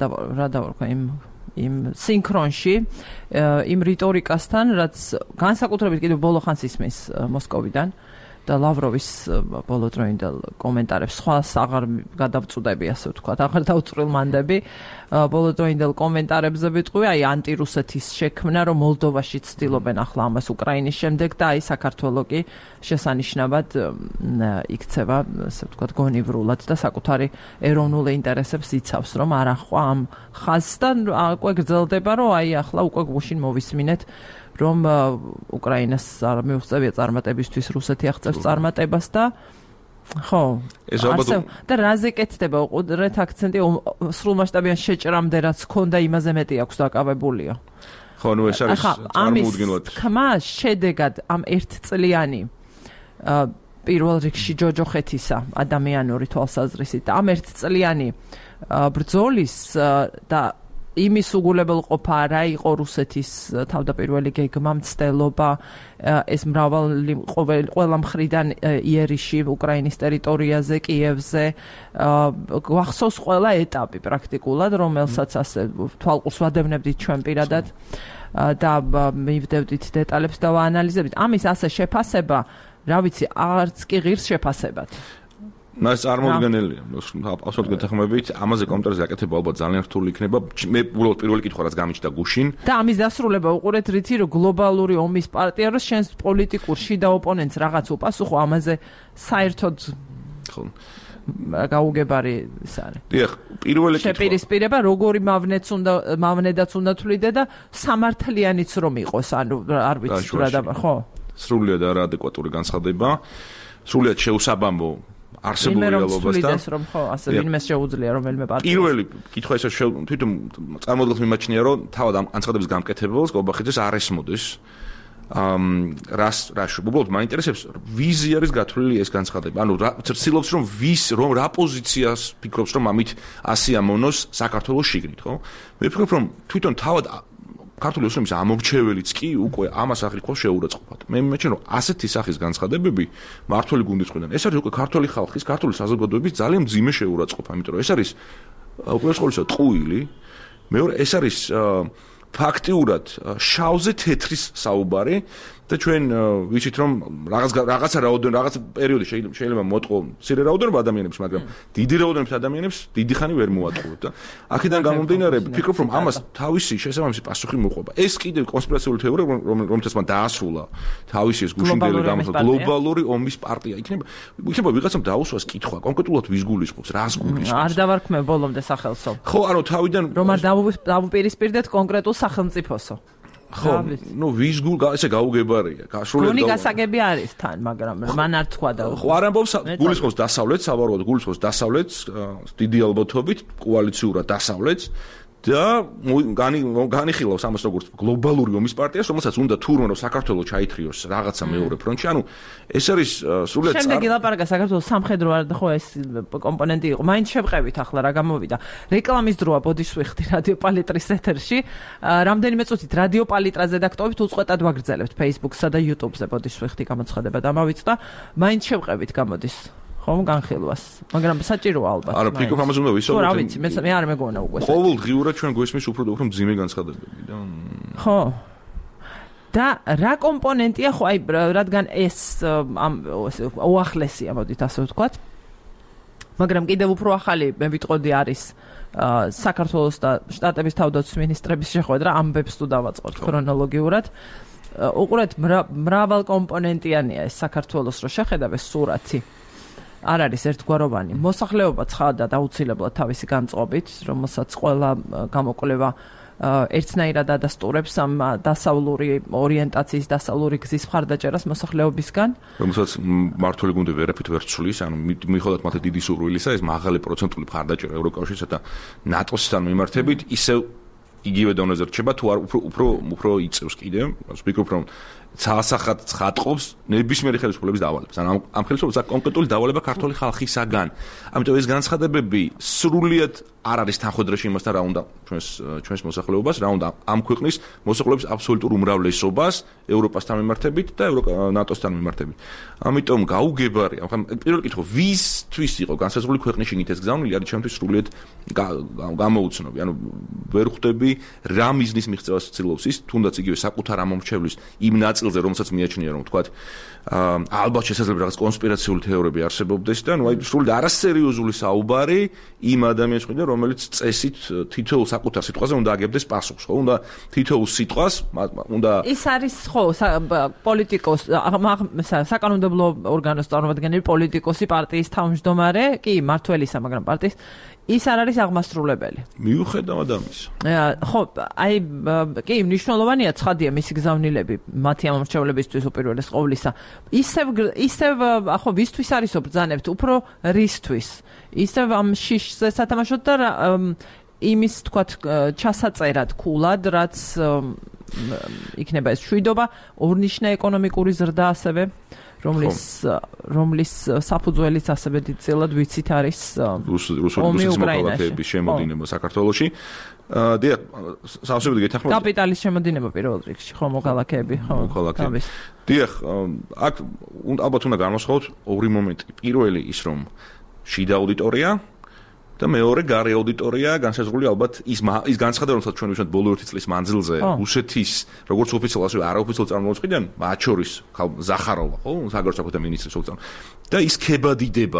იმ სინქრონში, იმ რიტორიკასთან, რაც განსაკუთრებით კიდევ ბოლო ხანს ისმის მოსკოვიდან და ლავროვის ბოლოდროინდელ კომენტარებს სხვას აღარ გადავწუდები, ასე ვთქვათ, აღარ დავწვრილმანდები ბოლოდროინდელ კომენტარებზე ვიტყვი, აი ანტირუსეთის შექმნა, რომ მოლდოვაში ცდილობენ ახლა ამას უკრაინის შემდეგ და აი საქართველოს კი შესანიშნავად იქცევა, ასე ვთქვათ, გონივრულად და საკუთარი ეროვნულ ინტერესებს იცავს, რომ არ ახვა ამ ხაზთან უკვე გრძელდება, რომ აი ახლა უკვე გუშინ მოვისმინეთ რომ უკრაინას არ მიუღწევია წარმატებისთვის რუსეთი აღწევს წარმატებას და ხო, და რაზე კეთდება უყურეთ აქცენტი სრულმასშტაბიან შეჭრამდე რაც ქონდა იმაზე მეტი აქვს დაკავებულიო. ხო, ნუ ეს არის წარმოუდგენლად. ხმა შედეგად ამ ერთწლიანი პირველ რიგში ჯოჯოხეთისა ადამიანური თვალსაზრისით და ამ ერთწლიანი ბრძოლის და იმის უგულებელყოფა რა იყო რუსეთის თავდაპირველი გეგმა, მცდელობა, ეს მრავალი ყველა მხრიდან იერიში უკრაინის ტერიტორიაზე, კიევზე, გვახსოვს ყველა ეტაპი პრაქტიკულად, რომელსაც ასე თვალყურს ვადევნებდით ჩვენ პირადად და მივდევდით დეტალებს და ვაანალიზებით. ამის ასე შეფასება, რა ვიცი, არც კი ღირს შეფასებად. მას წარმოუდგენელია, აბსოლუტურად გეთანხმებით, ამაზე კომენტარზე აკეთება ალბათ ძალიან რთული იქნება. მე უბრალოდ პირველი კითხვა რაც გამიჩნდა გუშინ. და ამის დასრულება უყურეთ რითი, რომ გლობალური ომის პარტია რო შენს პოლიტიკურ შიდა ოპონენტს რაღაც უპასუხო, ამაზე საერთოდ ხო. გაუგებარი ის არის. დიახ, პირველი კითხვა. შეპირისპირება როგორი მავნედაც უნდა თვლიდე და სამართლიანიც რომ იყოს, ანუ არ ვიცი რა და ხო? სრულიად არაადეკვატური განცხადება, სრულიად შეუსაბამო არსებულ რეალობასთან. რომ ხო, ასე ვინმე შეუძლია რომელიმე პარტია. პირველი კითხვა ისე თვითონ წარმოადგენს მიმაჩნია, რომ თავად ამ განცხადების გამკეთებელს კობახიძეს არ ესმოდეს. უბრალოდ მაინტერესებს ვიზი არის გათვლილი ეს განცხადება. ანუ ცდილობს რომ რა პოზიციას ფიქრობს რომ ამით ასე ამოვნოს საქართველოს შიგნით, ხო? მე ვფიქრობ რომ თვითონ თავად ქართული ოცნების ამორჩეველიც კი უკვე ამას აღიქვას შეურაცხყოფად. მე მიმაჩნია რომ ასეთი სახის განცხადებები მართველი გუნდის მხრიდან ეს არის უკვე ქართული ხალხის, ქართული საზოგადოების ძალიან მძიმე შეურაცხყოფა, იმიტომ რომ ეს არის უპირველეს ყოვლისა ტყუილი, მეორე ეს არის ფაქტიურად შავზე თეთრის საუბარი და ჩვენ ვიცით რომ რაღაც პერიოდი შეიძლება მოტყო მცირე რაოდენობა ადამიანებს, მაგრამ დიდი რაოდენობით ადამიანებს დიდი ხანი ვერ მოატყუებთ და აქედან გამომდინარე ვფიქრობ რომ ამას თავისი შესაბამისი პასუხი მოყვება. ეს კიდევ კონსპირაციული თეორია რომელთაც მან დაასრულა თავისი ეს გუშინდელი გამოსვლა გლობალური ომის პარტია იქნება ვიღაცამ დაუსვას კითხვა კონკრეტულად ვის გულისხმობს, რას გულისხმობს. არ დავარქმევ ბოლომდე სახელსო. ხო, ანუ თავიდან რომ არ დავუპირისპირდეთ კონკრეტულ სახელმწიფოსო. ხო, ვის ესე გაუგებარია. გონი გასაგები არის თან, მაგრამ მან არ თქვა და ხო, არ ამბობს გულისხმობს დასავლეთს, საბაროად გულისხმობს დასავლეთს, დიდი ალბათობით კოალიციურად დასავლეთს და განიხილავს ამას როგორც გლობალური ომის პარტიას, რომელსაც უნდა თურმე რომ საქართველოს ჩაითრიოს რაღაცა მეორე ფრონტში. ანუ ეს არის სრულიად შემდეგ ილაპარაკა საქართველოს სამხედრო არ ხო ეს კომპონენტი იყო. მაინც შევყევით ახლა რა გამოვიდა. რეკლამის დროა ბოდიშ ვიხდი რადიო პალიტრის ეთერში. რამდენიმე წუთით რადიო პალიტრაზე დაქტობით უწყვეტად ვაგრძელებთ Facebook-სა და YouTube-ზე ბოდიშ ვიხდი გამოცხადება დამავიწყდა. მაინც შევყევით გამოდის. ხომ განხილვას, მაგრამ საჭიროა ალბათ. არა, ფიქრობ ამაზე უნდა ვისაუბროთ. რა ვიცი, მე არ მეგონა უკვე. ყოველდღიურად ჩვენ გვესმის უფრო მძიმე განცხადებები და ხო. და რა კომპონენტია ხო აი რადგან ეს უახლესია მოდით ასე ვთქვათ. მაგრამ კიდევ უფრო ახალი მე ვიტყოდი არის საქართველოს და შტატების თავდაცვის მინისტრების შეხვედრა ამბებს თუ დავაწყოთ ქრონოლოგიურად. უყურეთ მრავალ კომპონენტიანია ეს საქართველოს რო შეხედავ ეს სურათი. არ არის ერთგვაროვანი. მოსახლეობა ცხადად აუცილებლად თავისი განწყობით, რომელსაც ყველა გამოკვლევა ერთნაირად ადასტურებს ამ დასავლური ორიენტაციის, დასავლური გზის მხარდაჭერას მოსახლეობისგან. რომელსაც მართველი გუნდი ვერაფრით ვერ ცვლის, ანუ მიუხედავად მათი დიდი სურვილისა, ეს მაღალი პროცენტული მხარდაჭერა ევროკავშირსა და ნატოსთან მიმართებით ისევ იგივე დონეზე რჩება, თუ არ უფრო იწევს კიდევ. ვფიქრობ რომ ცალსახად ცხადყოფს ნებისმიერი ხელისუფლების დავალებას. ანუ ამ ხელისუფლებას კონკრეტული დავალება ქართული ხალხისაგან. ამიტომ ეს განცხადებები სრულიად არ არის თანხმდროში იმასთან რა უნდა ჩვენს მოსახლეობას, რა უნდა ამ ქვეყნის მოსახლეობის აბსოლუტურ უმრავლესობას ევროპასთან მიმართებით და ნატოსთან მიმართებით. ამიტომ გაუგებარია. პირველი კითხვა, ვისთვის იყო განსაზღვრული ქვეყნის შიგნით ეს გზავნილი არის ჩემთვის სრულიად გამოუცნობი. ანუ ვერ ხვდები რა მიზნის მიღწევას ცდილობს ის, თუნდაც იგივე საკუთარ ამომრჩევლის იმ ნაწილზე, რომელსაც მიაჩნია რომ თქვათ ალბათ შესაძლოა რაღაც კონსპირაციული თეორიები არსებობდეს და აი სრულად არასერიოზული საუბარი იმ ადამიანის მხრიდან, რომელიც წესით თითოეულ საკუთარ სიტყვაზე უნდა აგებდეს პასუხს, ხო? უნდა თითოეულ სიტყვას უნდა ის არის ხო პოლიტიკოს საკანონმდებლო ორგანოს წარმომადგენელი პოლიტიკოსი პარტიის თავმჯდომარე, კი მართველისა, მაგრამ პარტიის ის არ არის აღმასრულებელი. მიუხედავად ამისა. ხო, აი კი მნიშვნელოვანია ცხადია მისი გზავნილები მათი ამორჩევლებისთვის უპირველეს ყოვლისა. ისევ ხო ვისთვის არის ბრძანებთ, უფრო რისთვის. ისევ ამ შიშზე სათამაშოდ და იმის თქვათ ჩასაწერად ქულად, რაც იქნება ეს შვიდობა, ორნიშნა ეკონომიკური ზრდა ასევე რომლის საფუძველიც ასევე დიდწილად ვიცით არის რუსული მოქალაქეების შემოდინება საქართველოში. დიახ, სავსებით გეთანხმებით. კაპიტალის შემოდინება პირველ რიგში, ხო, მოქალაქეები, ხო. მოქალაქეები. დიახ, აქ ალბათ უნდა განვასხვაოთ ორი მომენტი. პირველი ის რომ შიდა აუდიტორია და მეორე გარე აუდიტორია განსაზღვრული ალბათ ის განცხადება, რომელსაც ჩვენ ვისმენთ ბოლო 1 წლის მანძილზე რუსეთის როგორც ოფიციალურ ასევე არაოფიციალურ წარმომადგენლებიდან, მათ შორის ზახაროვა, ხო, საგარეო საქმეთა მინისტრის უცხო და ის ქებადიდება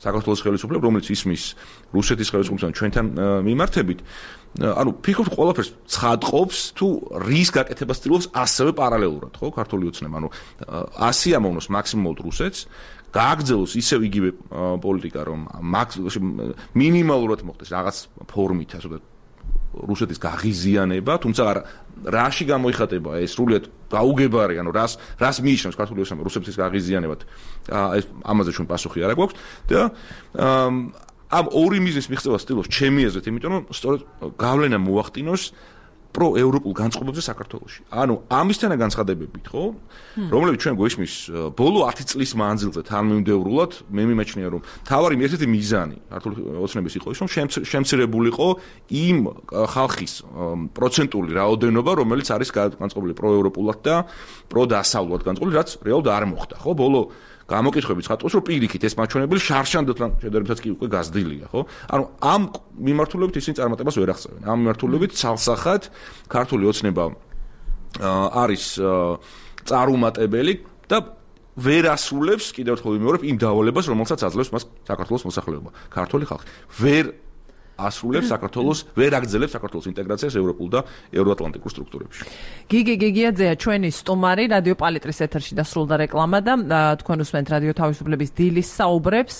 საქართველოს ხელისუფლება, რომელიც ისმის რუსეთის ხელისუფლებასთან ჩვენთან მიმართებით, ანუ ფიქრობთ ყველაფერს ცხადყოფს თუ რის გაკეთებას ცდილობს ასევე პარალელურად, ხო, ქართული ოცნება, ანუ 100 ამოვნოს მაქსიმუმად რუსეთს გააგრძელოს ისევ იგივე პოლიტიკა, რომ მინიმალურად მოხდეს რაღაც ფორმით, ასე ვთქვათ, რუსეთის გაღიზიანება, თუმცა რაში გამოიხატება ეს სრულიად გაუგებარი, ანუ რას მიიჩნევს ქართული ოცნება რუსეთის გაღიზიანებად, ეს ამაზე ჩვენ პასუხი არ აქვს და ამ ორი მიზნის მიღწევას ცდილობს ჩემი აზრით, იმიტომ რომ სწორედ გავლენა მოახდინოს პროევროპულ განწყობებზე საქართველოში. ანუ ამისთანა განცხადებებით, ხო, რომლებიც ჩვენ გვესმის ბოლო 10 წლის მანძილზე თანმიმდევრულად, მე მიმაჩნია, რომ თავარი ერთ-ერთი მიზანი ქართული ოცნების იყო ის, რომ შემცირებულიყო იმ ხალხის პროცენტული რაოდენობა, რომელიც არის განწყობილი პროევროპულად და პროდასავლურად განწყობილი, რაც რეალურად არ მოხდა, ხო, ბოლო გამოკითხვებით ცხადყოფს, რომ პირიქით ეს მაჩვენებელი შარშანდოთან შედარებითაც კი უკვე გაზრდილია, ხო? ანუ ამ მიმართულებით ისინი წარმატებას ვერ აღწევენ. ამ მიმართულებით ცალსახად ქართული ოცნება არის წარუმატებელი და ვერ ასრულებს, კიდევ ერთხელ ვიმეორებ, იმ დავალებას, რომელსაც აძლევს მას საქართველოს მოსახლეობა, ქართული ხალხი. ვერ ასრულებს საქართველოს, ვერ აგრძელებს საქართველოს ინტეგრაციას ევროპულ და ევროატლანტიკურ სტრუქტურებში. გიგი გიგიაძეა ჩვენი სტუმარი, რადიო პალიტრის ეთერში დასრულდა რეკლამა და თქვენ უსმენთ რადიო თავისუფლების დილის საუბრებს.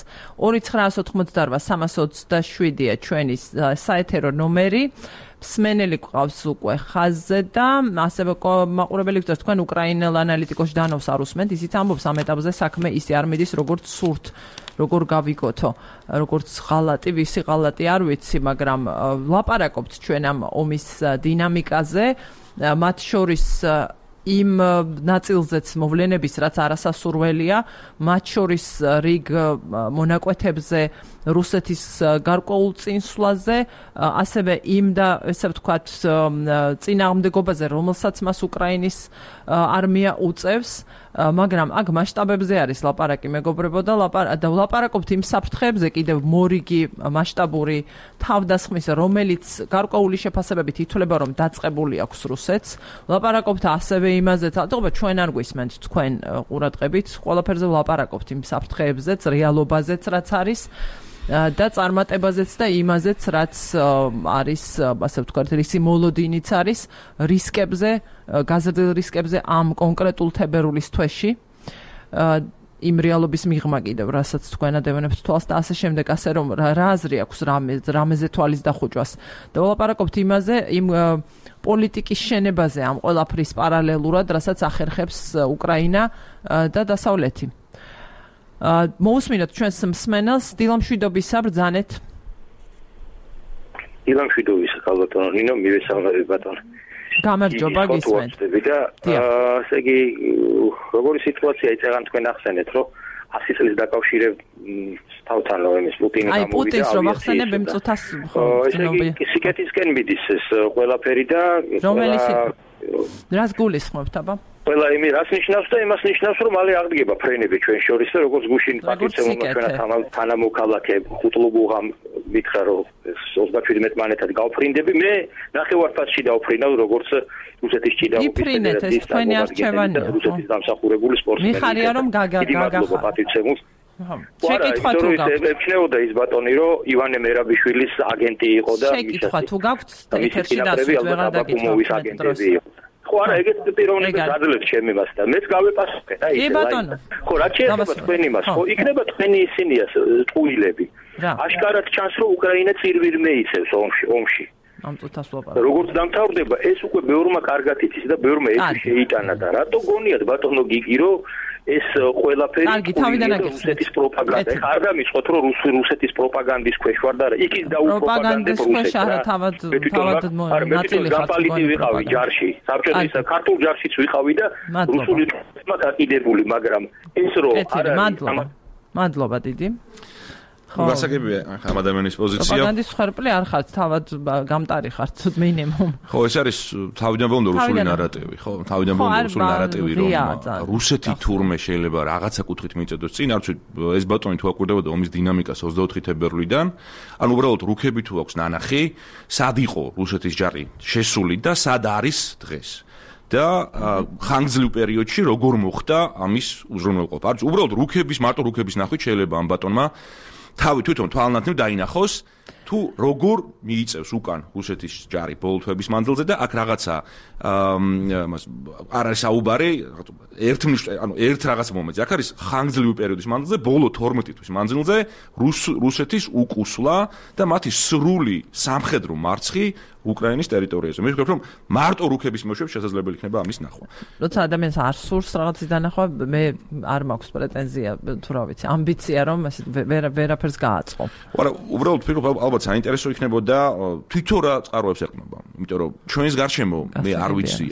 2988-327-ია ჩვენი საეთერო ნომერი. მსმენელი ყავს უკვე ხაზზე და ასევე მაყურებელი გწევს თქვენ უკრაინელ ანალიტიკოში დანოს არ უსმენთ, ისიც ამბობს ამ ეტაპზე საქმე ისე არ მიდის როგორც სურთ, როგორ გავიგოთო, როგორც ღალატი, ვისი ღალატი არ ვიცი, მაგრამ ვლაპარაკობთ ჩვენ ამ ომის დინამიკაზე, მათ შორის იმ ნაწილზეც მოვლენების, რაც არასასურველია, მათ შორის რიგ მონაკვეთებზე რუსეთის გარკვეულ წინსვლაზე, ასევე იმ და ესე ვთქვათ წინააღმდეგობაზე, რომელსაც მას უკრაინის არმია უწევს, მაგრამ აქ მასშტაბებზე არის ლაპარაკი, მეგობრებო, და ვლაპარაკობთ იმ საფრთხეებზე კიდევ მორიგი მასშტაბური თავდასხმის, რომელიც გარკვეული შეფასებებით ითვლება, რომ დაწყებული აქვს რუსეთს. ვლაპარაკობთ ასევე იმაზე, თალყობა ჩვენ არ გვისმენთ თქვენ ყურადღებით, ყველაფერზე ვლაპარაკობთ იმ საფრთხეებზეც, რეალობაზეც, რაც არის და წარმატებაზეც და იმაზეც, რაც არის, ასე ვთქვათ, რისი მოლოდინიც არის რისკებზე, გაზრდილ რისკებზე ამ კონკრეტულ თებერვლის თვეში. იმ რეალობის მიღმა კიდევ, რასაც თქვენ ადევენებთ თვალს და ასე შემდეგ, ასე რომ რა აზრი აქვს რამეზე თვალის დახუჭვას. და ვლაპარაკობთ იმაზე, იმ პოლიტიკის შენებაზე ამ ყველაფრის პარალელურად, რასაც ახერხებს უკრაინა და დასავლეთი. მოусმინოთ ჩვენს მსმენელს, დილამშვიდობისა ბრძანეთ. დილამშვიდობისა, ქალბატონო ნინო, მივესალმები ბატონო. გამარჯობა, გისმენთ. ესე იგი, როგორი სიტუაცია იწეგან თქვენ ახსენეთ, რომ 100 წლის დაკავშირებ თავთან იმის პუტინი გამოვიდა. აი, პუტინს რომ ახსენებ, იმწუთას ხო, სიკეთისკენ მიდის ეს ყველაფერი და რომელი რას გულისხმობთ, აბა? ყველა იმი რას ნიშნავს და იმას ნიშნავს, რომ მალე აღდგება ფრენები ჩვენ შორის და როგორც გუშინ პატიცემულმა ჩვენა თანამოქალაქე ხუტლუბუღამ მითხრა, რომ 37 მანეთად გავფრინდები, მე ნახევარფასში დავფრინავ, როგორც რუსეთის ჭიდაობის ფედერაციის თქვენი არჩევანია, რუსეთის დამსახურებული სპორტსმენი. მიხარია რომ გაგახა პატიცემულს. შეკითხვა თუ გაქვთ. ექნეოდა ის ბატონი, რომ ივანე მერაბიშვილის აგენტი იყო და შეკითხვა თუ გაქვთ, ეთერში დასვით ვეღარ დაგიკითხავთ. ხო არა, ეგეთ პიროვნებას აძლევს ჩემი მას და მეც გავეპასუხე და ისე. ხო, რა შეიძლება თქვენი მას, ხო, იქნება თქვენი ისინია ტყუილები. აშკარად ჩანს, რომ უკრაინა წირვირმე იცევს ომში. ამ წუთას ვლაპარაკობ. როგორც დამთავრდება, ეს უკვე ბევრმა კარგად იცის და ბევრმა ეს შეიტანა და რატო გონიათ ბატონო გიგი, რომ ეს ყველაფერი რუსეთის პროპაგანდა. არ გამიწყოთ, რომ რუსეთის პროპაგანდის ქვეშ ვარ და იქით დაუპროპაგანდებ რუსეთს. თავად ნაწილი ხარ. გაპალიტი ვიყავი ჯარში, საბჭოთა ქართულ ჯარშიც ვიყავი და რუსული მაკიდებული, მაგრამ ეს რო არა. მადლობა დიდი. გასაგებია ამ ადამიანის პოზიცია. პროპაგანდის ხარპლი არ ხართ, თავად გამტარი ხართ მინიმუმ. ხო, ეს არის თავიდან ბოლომდე რუსული ნარატივი, ხო? თავიდან ბოლომდე რუსული ნარატივი, რომ რუსეთი თურმე შეიძლება რაღაცა კუთხით მიწედოს წინ, არ ვიცი, ეს ბატონი თუ აკვირდებოდა ომის დინამიკას 24 თებერვლიდან, ანუ უბრალოდ რუქები თუ აქვს ნანახი, სად იყო რუსეთის ჯარი შესული და სად არის დღეს. და ხანგრძლივ პერიოდში როგორ მოხდა ამის უზრუნველყოფა. არ ვიცი, უბრალოდ მარტო რუქების ნახვით შეიძლება ამ ბატონმა თავი თვითონ თვალნათნივ დაინახოს თუ როგორ მიიწევს უკან რუსეთის ჯარი ბოლოთვების მანძილზე და აქ რაღაცა არ არის საუბარი ერთ რაღაც მომენტზე აქ არის ხანგრძლივი პერიოდის მანძილზე ბოლო 12 თვის მანძილზე რუსეთის უკუსვლა და მათი სრული სამხედრო მარცხი უკრაინის ტერიტორიაზე. მე ვფიქრობ, რომ მარტო რუქების მეშვეობით შესაძლებელი იქნება ამის ნახვა. როცა ადამიანს არ სურს რაღაცის დანახვა, მე არ მაქვს პრეტენზია, თუ რა ვიცი, ამბიცია რომ ვერაფერს გააწყო. არა, უბრალოდ ვფიქრობ, ალბათ საინტერესო იქნებოდა თვითონ რა წყაროებს ეყნება. იმიტომ რომ ჩვენს გარშემო მე არ ვიცი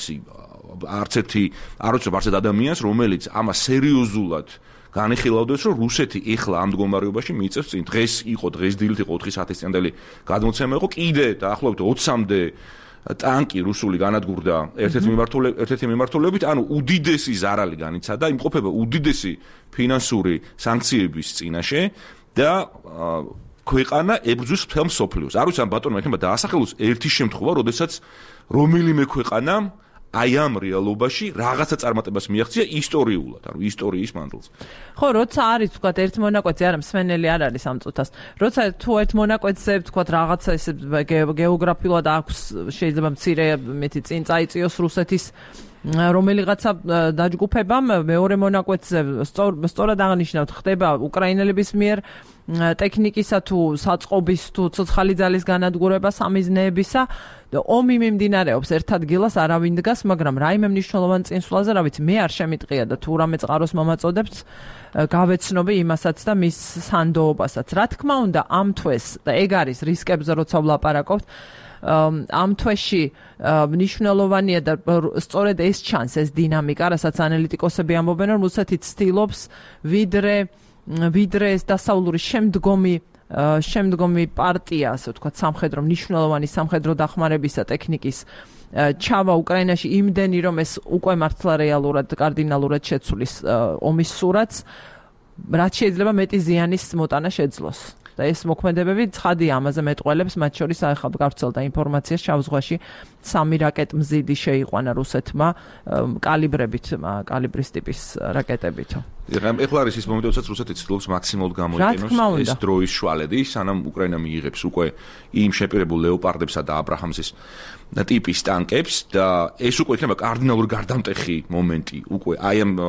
არც ერთ ადამიანს, რომელიც ამას სერიოზულად განიხილავდეს, რომ რუსეთი ეხლა ამ მდგომარეობაში მიიწევს წინ. დღეს დილით იყო 4 საათის წინდელი გადმოცემა იყო, კიდე დაახლოებით 20-მდე ტანკი რუსული განადგურდა ერთ-ერთი მიმართულებით, ანუ უდიდესი ზარალი განიცადა, იმყოფება უდიდესი ფინანსური სანქციების წინაშე და ქვეყანა ებრძვის მთელ მსოფლიოს. არ ვიცი ამ ბატონმა იქნება დაასახელოს ერთი შემთხვევა, როდესაც რომელიმე ქვეყანა აი ამ რეალობაში რაღაცა წარმატებას მიაღწია ისტორიულად, ანუ ისტორიის მანძილზე. ხო, როცა არის თქვა ერთ მონაკვეთზე, არა მსმენელი არ არის ამ წუთას. როცა თუ ერთ მონაკვეთზე თქვა რაღაცა ეს გეოგრაფიულად აქვს შეიძლება მცირე მეტი წინ წაიწიოს რუსეთის რომელიღაცა დაჯგუფებამ, მეორე მონაკვეთზე სწორად აღნიშნავთ, ხდება უკრაინელების მიერ ტექნიკისა თუ საწყობის თუ ცოცხალი ძალის განადგურება სამიზნეებისა ომი მიმდინარეობს ერთ ადგილას არავინ დგას, მაგრამ რაიმე მნიშვნელოვან წინსვლაზე, რა ვიცი, მე არ შემიტყია და თუ რამე წყაროს მომაწოდებთ, გავეცნობი იმასაც და მის სანდოობასაც. რა თქმა უნდა, ამ თვეს და ეგ არის რისკებზე როცა ვლაპარაკობთ, ამ თვეში მნიშვნელოვანია და სწორედ ეს ჩანს ეს დინამიკა, რასაც ანალიტიკოსები ამბობენ, რომ რუსეთი ცდილობს ვიდრე ეს დასავლური შემდგომი პარტია, ასე ვთქვათ, სამხედრო მნიშვნელოვანი სამხედრო დახმარებისა ტექნიკის ჩავა უკრაინაში იმდენი, რომ ეს უკვე მართლა რეალურად კარდინალურად შეცვლის ომის სურათს, რაც შეიძლება მეტი ზიანის მოტანა შეძლოს. და ეს მოქმედებები ცხადია ამაზე მეტყველებს, მათ შორის ახალ გავრცელდა ინფორმაცია შავ ზღვაში 3 რაკეტმზიდი შეიყვანა რუსეთმა კალიბრის ტიპის რაკეტებით. ეხლა არის ის მომენტი, როდესაც რუსეთი ცდილობს მაქსიმალურად გამოიყენოს ეს დროის შვალები, სანამ უკრაინა მიიღებს უკვე იმ შეპირებულ ლეოპარდებსა და აბრაჰამსის ტიპის ტანკებს და ეს უკვე იქნება კარდინალური გარდამტეხი მომენტი უკვე აი ამ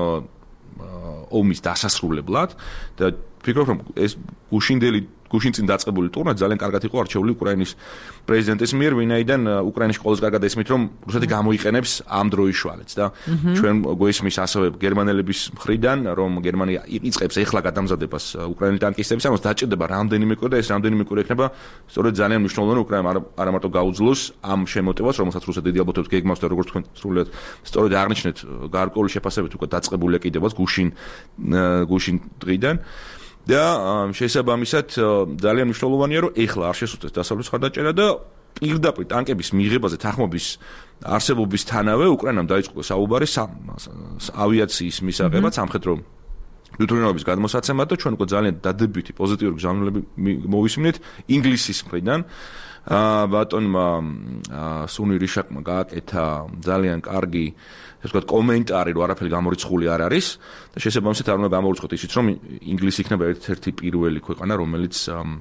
ომის დასასრულებლად და ვფიქრობ, რომ ეს გუშინ წინ დაწყებული ტურნე ძალიან კარგად იყო არჩეული უკრაინის პრეზიდენტის მიერ, ვინაიდან უკრაინაში ყოველს კარგად ესმით, რომ რუსეთი გამოიყენებს ამ დროის შვალებს და ჩვენ გვესმის ასევე გერმანელების მხრიდან, რომ გერმანია იწყებს ეხლა გადამზადებას უკრაინელი ტანკისტების, ამას დაჭირდება რამდენიმე კვირა და ეს რამდენიმე კვირა იქნება სწორედ ძალიან მნიშვნელოვანი უკრაინამ არა მარტო გაუძლოს ამ შემოტევას, რომელსაც რუსეთი დიდი ალბათობით გეგმავს და როგორც თქვენ სრულიად სწორედ აღნიშნეთ, გარკვეული შეფასებით უკვე დაწყებული ეკიდებას გუშინ დღიდან. და შესაბამისად ძალიან მნიშვნელოვანია, რომ ეხლა არ შესუძლეს დასავლეთის მხარდაჭერა და პირდაპირ ტანკების მიღებაზე თანხმობის არსებობისთანავე უკრაინამ დაიწყო საუბარი ავიაციის მისაღებად, სამხედრო უთრინოების გადმოსაცემად და ჩვენ უკვე ძალიან დადებითი პოზიტიური გზავნილები მოვისმინეთ ინგლისის მხრიდან. ბატონმა სუნი რიშაკმა გააკეთა ძალიან კარგი ეს ვთქვათ კომენტარი, რომ არაფერი გამორიცხული არ არის და შესაბამისად არ უნდა გამორიცხოთ ისიც, რომ ინგლისი იქნება ერთ-ერთი პირველი ქვეყანა, რომელიც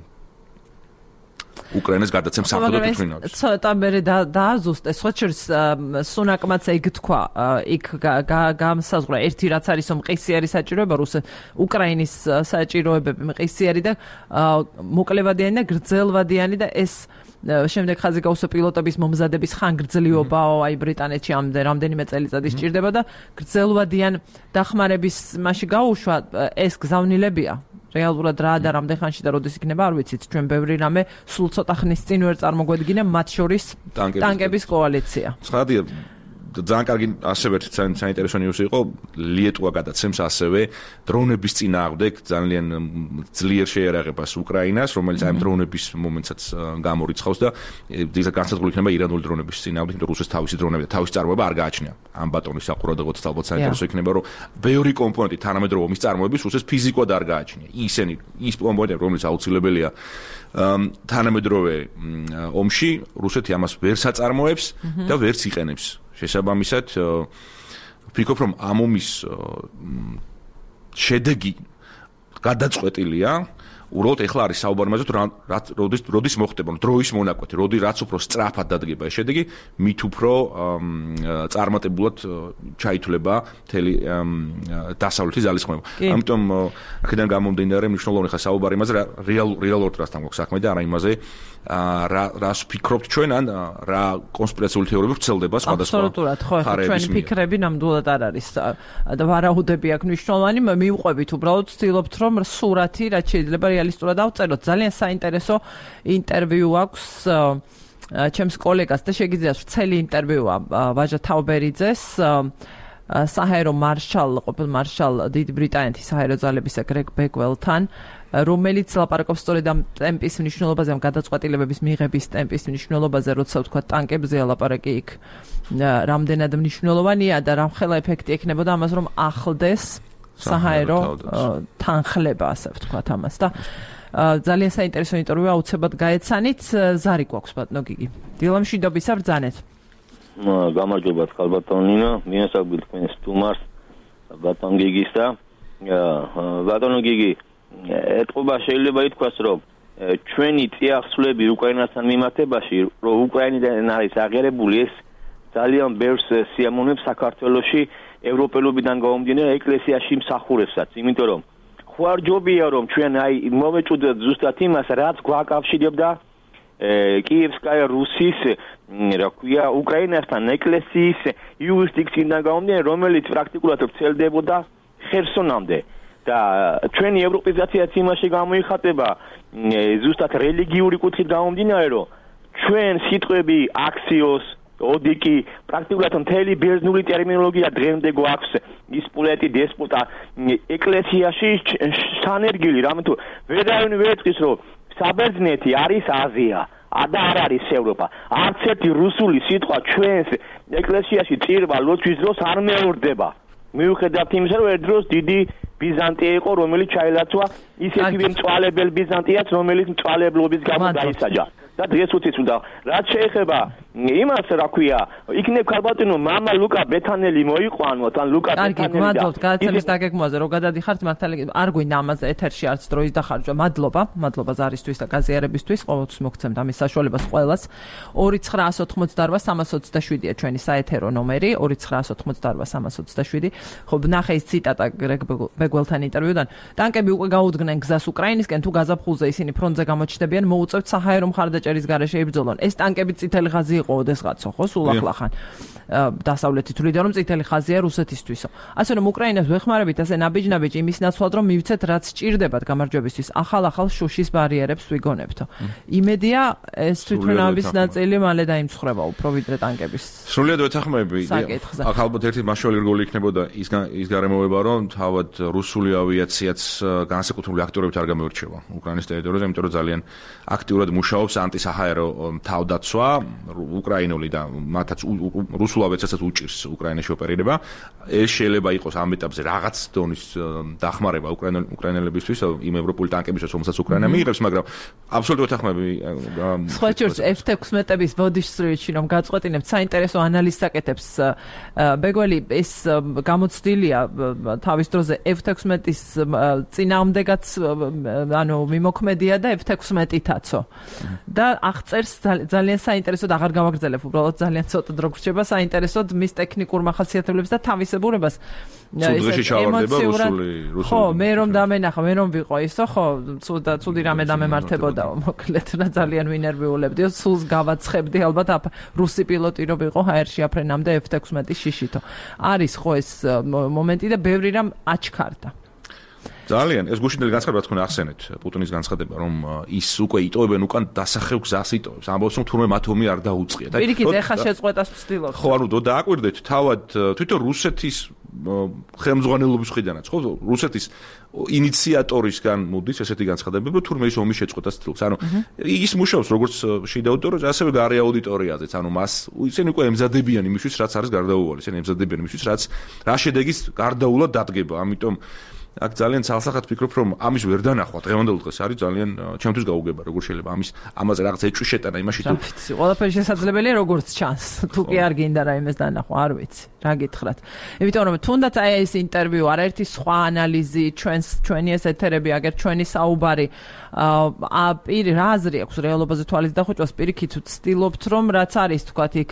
უკრაინას გადაცემს სამხედრო უთრინოებს. ცოტა მერე დააზუსტეს, სხვა შორის სუნაკმაც ეგ თქვა, იქ გამსაზღვრა ერთი რაც არის მყისიერი საჭიროება უკრაინის საჭიროებები მყისიერი და მოკლევადიანი და გრძელვადიანი და ეს შემდეგ ხაზი გაუსვა პილოტების მომზადების ხანგრძლივობაო, აი ბრიტანეთში რამდენიმე წელიწადი სჭირდება და გრძელვადიან დახმარების მასში გაუშვა ეს გზავნილებია. რეალურად რა და რამდენ ხანში და როდის იქნება არ ვიცით, ჩვენ ბევრი რამე სულ ცოტა ხნის წინ ვერ წარმოგვედგინა, მათ შორის ტანკების კოალიცია. ცხადია ძალიან კარგი ასევე საინტერესო ნიუსი იყო, ლიეტუვა გადაცემს ასევე დრონების წინააღმდეგ ძალიან ძლიერ შეერაღებას უკრაინას, რომელიც აი ამ დრონების მომენტსაც გამორიცხავს და ძირითადად განსაზღვრული იქნება ირანული დრონების წინააღმდეგ, იმიტომ რომ რუსეთს თავისი დრონები და თავისი წარმოება არ გააჩნია. ამ ბატონის საყურადღებოც ალბათ საინტერესო იქნება, რომ ბევრი კომპონენტი თანამედროვე ომის წარმოების რუსეთს ფიზიკურად არ გააჩნია. ის კომპონენტები, რომელიც აუცილებელია თანამედროვე ომში, რუსეთი ამას ვერ საწარმოებს და ვერც იყენებს. შესაბამისად, ვფიქრობ, რომ ამ ომის შედეგი გადაწყვეტილია უბრალოდ ეხლა არის საუბარი იმაზე, როდის მოხდება, დროის მონაკვეთი, რაც უფრო სწრაფად დადგება ეს შედეგი, მით უფრო წარმატებულად ჩაითვლება მთელი დასავლეთის ძალისხმევა. ამიტომ აქედან გამომდინარე მნიშვნელოვანი ხა საუბარი იმაზე, რეალურად რასთან გვაქვს საქმე და არა იმაზე, რას ვფიქრობთ ჩვენ ან რა კონსპირაციული თეორიები ვრცელდება სხვადასხვა. აბსოლუტურად, ხო, ჩვენი ფიქრები ნამდვილად არ არის და ვარაუდები აქვს მნიშვნელოვანი, მივყვებით უბრალოდ ვცდილობთ რომ სურათი რაც შეიძლება რეალისტურად ავწეროთ. ძალიან საინტერესო ინტერვიუ აქვს ჩემს კოლეგას და შეგიძლიათ ვრცელი ინტერვიუა ვაჟა თაუბერიძეს საჰაერო ყოფილ მარშალ დიდი ბრიტანეთის საჰაერო ძალების გრეგ ბეგველთან, რომელიც ლაპარაკობს სწორედ ამ ტემპის მნიშვნელობაზე, ამ გადაწყვეტილებების მიღების ტემპის მნიშვნელობაზე, როცა ვთქვა ტანკებზეა ლაპარაკი იქ რამდენად მნიშვნელოვანია და რამხელა ეფექტი ექნებოდა ამას, რომ ახლდეს საჰაერო თანხლება, ასე ვთქვათ ამას და ძალიან საინტერესო ინტერვიუ აუცილებლად გაეცანით. ზარი გვაქვს ბატონო გიგი. დილა მშვიდობისა, ბრძანეთ. გამარჯობა ხალბატონ ნინო, მიესალმებით თქვენს სტუმარს ბატონ გიგის და ბატონო გიგი, ეთყობა შეიძლება ითქვას, რომ ჩვენი წიაღსვლები უკრაინასთან მიმართებაში, რომ უკრაინიდან არის აღიარებული ეს ძალიან ბევრს სიამოვნებს საქართველოში ევროპელობიდან გამომდინარე ეკლესიაში მსახურებსაც, იმიტომ რომ ხوارჯობია რომ ჩვენ მოვეჭუდოთ ზუსტად იმას, რაც გვაკავშირებდა კიევსკაია რუსის, რა ქვია, უკრაინასთან ეკლესიის იურისდიქციიდან გამომდინარე, რომელიც პრაქტიკულად ვრცელდებოდა ხერსონამდე. და ჩვენი ევროპიზაციაც იმაში გამოიხატება ზუსტად რელიგიური კუთხით გამომდინარე, რომ ჩვენ სიტყვები აქსიოს ოდიკი პრაქტიკულად მთელი ბერძნული ტერმინოლოგია დღემდე გვაქვს ის პულეტი დესპოტა ეკლესიაში სანერგილი რამე თუ ვერავინ ვერ ეთქვის რომ საბერძნეთი არის აზია და არ არის ევროპა არც ერთი რუსული სიტყვა ჩვენს ეკლესიაში წირვა ლოცვის დროს არ მეორდება მიუხედავად იმისა რომ ერთ დროს დიდი ბიზანტია იყო რომელიც ჩაილაცვა ისეთივე მწვალებელ ბიზანტიას რომელიც მწვალებლობის გამო დაისაჯა და დღეს უცით უნდა რაც შეეხება იმას რა ქვია იქნებ ქალბატონო მამა ლუკა ბეთანელი მოიყვანოთ ან ლუკა ბეთანელი და მადლობთ გადაცემის დაგეგმვაზე რომ გადადიხართ მართალი არ გვინდა ამაზე ეთერში არც დროის დახარჯვა მადლობა ზარისთვის და გაზიარებისთვის ყოველთვის მოგცემთ ამის საშუალებას ყველას 2988327-ია ჩვენი საეთერო ნომერი 2988327 ხო ნახე ის ციტატა გრეგ ბეგველთან ინტერვიუდან ტანკები უკვე გაუდგნენ გზას უკრაინისკენ თუ გაზაფხულზე ისინი ფრონტზე გამოჩნდებიან მოუწევთ საჰაერო მხარდაჭერის გარეშე იბრძოლონ ეს ტანკები წითელი ხაზი იყო ოდესღაცო ხო სულ ახლახან დასავლეთი თვლიდა რომ წითელი ხაზია რუსეთისთვისო ასე რომ უკრაინას ვეხმარებით ასე ნაბიჯ იმის ნაცვლად რომ მივცეთ რაც ჭირდებათ გამარჯვებისთვის ახალ შუშის ბარიერებს ვიგონებთო იმედია ეს თვითმფრინავების ნაწილი მალე დაიმსხვრება უფრო ვიდრე ტანკების სრულიად ვეთანხმები აქ ალბათ ერთი მასშტაბური როლი იქნებოდა ის გარემოება რომ თავად რუსული ავიაციაც განსაკუთრებული აქტორებით არ გამოირჩევა უკრაინის ტერიტორიაზე იმიტომ რომ ძალიან აქტიურად მუშაობს ანტისაჰაერო თავდაცვა უკრაინული და მათაც რუსულ ავიაციასაც უჭირს უკრაინაში ოპერირება ეს შეიძლება იყოს ამ ეტაპზე რაღაც დონის დახმარება უკრაინელებისთვის იმ ევროპული ტანკებისთვის რომელსაც უკრაინა მიიღებს მაგრამ აბსოლუტურად ვეთანხმები სხვა ჯერს F-16-ების ბოდიშსტრიჩი რომ გაწყვეტინებთ საინტერესო ანალიზს აკეთებს ბეგველი ეს გამოცდილია თავის დროზე F-16-ის წინააღმდეგაც ანუ მიმოქმედია და F-16-ითაცო და აღწერს ძალიან საინტერესოდ აღარ გავაგრძელებ უბრალოდ ძალიან ცოტა დრო გრჩება საინტერესოდ მის ტექნიკურ მახასიათებლებს და თავისებურებას ხო მე რომ დამენახა მე რომ ვიყო ისო ხო ცუდი რამე დამემართებოდაო მოკლედ რა ძალიან ვინერვიულებდიო სულს გავაცხებდი ალბათ რუსი პილოტი რო ვიყო ჰაერში აფრენამდე F-16-ის შიშითო არის ხო ეს მომენტი და ბევრი რამ აჩქარდა ძალიან ეს გუშინდელი განცხადება თქვენ ახსენეთ პუტინის განცხადება რომ ის უკვე იტოვებენ უკან დასახევ გზას იტოვებს ამბობს რომ თურმე მათ ომი არ დაუწყია და პირიქით ეხა შეწყვეტას ვცდილობთ ხო ანუ დააკვირდეთ თავად თვითონ რუსეთის ხელმძღვანელობის მხრიდანაც ხო რუსეთის ინიციატორისგან მოდის ესეთი განცხადებები რომ თურმე ის ომი შეწყვეტას ვცდილობს ანუ ის მუშაობს როგორც შიდა აუდიტორია ასევე გარე აუდიტორიაზეც ანუ მას ისინი უკვე ემზადებიან იმისთვის რაც არის გარდაუვალი ისინი ემზადებიან იმისთვის რაც რა შედეგის გარდაულად დადგება ამიტომ აქ ძალიან ცალსახად ვფიქრობ, რომ ამის ვერ დანახვა დღევანდელ დღეს არის ძალიან ჩემთვის გაუგება, როგორ შეიძლება ამაზე რაღაც ეჭვი შეტანა იმაში თუ ყველაფერი შესაძლებელია როგორც ჩანს. თუ კი არ გინდა რაიმეს დანახვა, არ ვიცი. რა გითხრათ. იმიტომ რომ თუნდაც აი ეს ინტერვიუ, არაერთი სხვა ანალიზი, ჩვენი ეს ეთერები, აგერ ჩვენი საუბარი, პირი რა აზრი აქვს რეალობაზე თვალის დახვეჭვას, პირიქით ვცდილობთ რომ რაც არის თქვათ იქ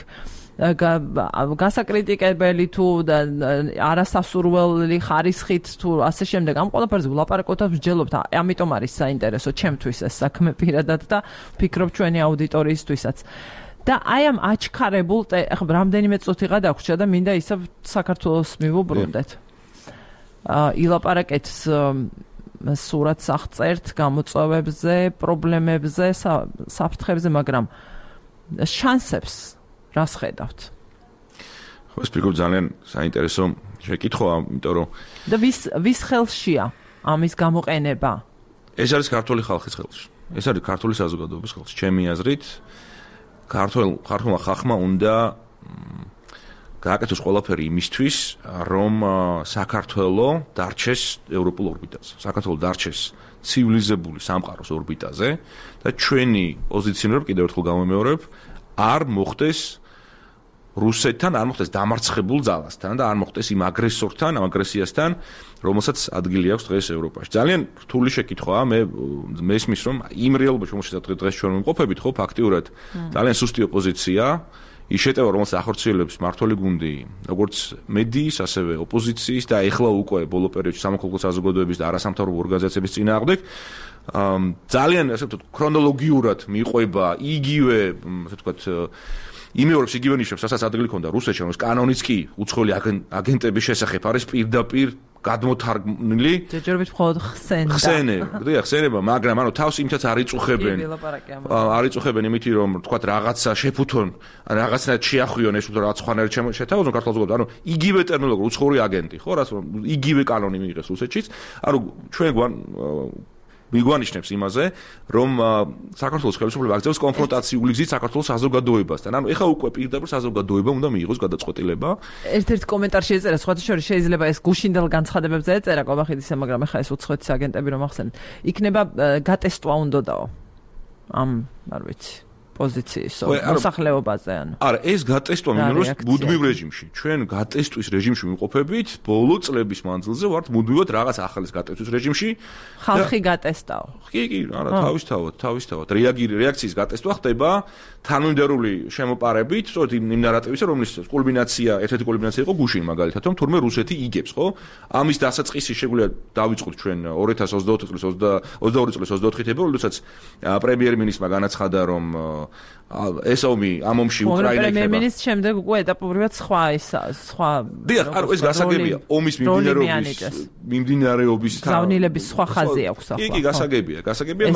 გასაკრიტიკებელი თუ არასასურველი ხარისხით თუ ასე შემდეგ ამ ყველაფერზე ვლაპარაკოთ და ვსჯელობთ. ამიტომ არის საინტერესო ჩემთვის ეს საქმე პირადად და ვფიქრობ ჩვენი აუდიტორიისთვისაც. და აი ამ აჩქარებულ ახლა რამდენიმე წუთი გადაგვრჩა და მინდა ისევ საქართველოს მივუბრუნდეთ. ილაპარაკეთ სურათს აღწერთ გამოწვევებზე, პრობლემებზე, საფრთხებზე, მაგრამ შანსებს რას ხედავთ? ხო, ეს ფიქრობ ძალიან საინტერესო შეკითხვაა, იმიტომ რომ და ვის ხელშია ამის გამოყენება? ეს არის ქართული ხალხის ხელში. ეს არის ქართული საზოგადოების ხელში. ჩემი აზრით, ქართულმა ხალხმა უნდა გააკეთოს ყველაფერი იმისთვის, რომ საქართველო დარჩეს ევროპულ ორბიტაზე. საქართველო დარჩეს ცივილიზებული სამყაროს ორბიტაზე და ჩვენი პოზიციონირება კიდევ ერთხელ გამომეორებ, არ მოხდეს რუსეთთან, არ მოხდეს დამარცხებულ ძალასთან და არ მოხდეს იმ აგრესორთან, ამ აგრესიასთან, რომელსაც ადგილი აქვს დღეს ევროპაში. ძალიან რთული შეკითხვაა, მე მესმის რომ იმ რეალობაში, რომელშიც დღეს ჩვენ ვიმყოფებით, ხო, ფაქტიურად ძალიან სუსტი ოპოზიცია, ის შეტევა, რომელსაც ახორციელებს მმართველი გუნდი, როგორც მედიის, ასევე ოპოზიციის და ეხლა უკვე ბოლო პერიოდში სამოქალაქო საზოგადოების და არასამთავრობო ორგანიზაციების წინააღმდეგ ძალიან ასე ვთქვათ ქრონოლოგიურად მიყვება იგივე ასე ვთქვათ იმეორებს იგივე ნიშნებს, რასაც ადგილი ჰქონდა რუსეთში, რომელიც კანონიც კი უცხოელი აგენტების შესახებ არის პირდაპირ გადმოთარგმნილი. ჯერჯერობით მხოლოდ ხსენება, მაგრამ ანუ თავს იმითაც არ იწუხებენ იმითი რომ თქვათ რაღაცა შეფუთონ, რაღაცნაირად შეახვიონ ეს რაღაც ხვანერი შეთავაზონ ქართულ ზოგადად, ანუ იგივე ტერმინოლოგია უცხოური აგენტი, ხო, რაც იგივე კანონი მიიღეს რუსეთშიც, ანუ ჩვენ მიგვანიშნებს იმაზე, რომ საქართველოს ხელისუფლება აგრძელებს კონფრონტაციული გზით საქართველოს საზოგადოებასთან. ანუ ეხლა უკვე პირდაპირ საზოგადოება უნდა მიიღოს გადაწყვეტილება. ერთ-ერთ კომენტარში ეწერა, სხვათა შორის შეიძლება ეს გუშინდელ განცხადებებზე ეწერა კობახიდისა, მაგრამ ეხლა ეს უცხოეთის აგენტები რომ ახსენეთ, იქნება გატესტვა უნდადაო. ამ არ ვიცი. პოზიციის მოსახლეობაზე ანუ. არა, ეს გატესტვა მინეროს მუდმივ რეჟიმში. ჩვენ გატესტვის რეჟიმში ვიმყოფებით, ბოლო წლების მანძილზე ვართ მუდმივად რაღაც ახალის გატესტვის რეჟიმში. ხალხი გატესტაო. კი, არა, თავისთავად. რეაქციის გატესტვა ხდება თანმიმდევრული შემოპარებით, სწორედ იმ ნარატივისა, რომლის კულმინაცია, ერთ-ერთი კულმინაცია იყო გუშინ მაგალითად, რომ თურმე რუსეთი იგებს, ხო? ამის დასაწყისი შეგვიძლია დავიწყოთ ჩვენ 2024 წლის 22 წლის 24 თებერვალს, როდესაც პრემიერ-მინისტრმა განაცხადა, რომ ეს ომი ამ ომში უკრაინა იქნება. პრემიერ-მინისტრს შემდეგ უკვე ეტაპობრივად სხვა დიახ, არ ეს გასაგებია. ომის მიმდინარეობის ზავნილების სხვა ხაზი აქვს ახლა. კი, გასაგებია,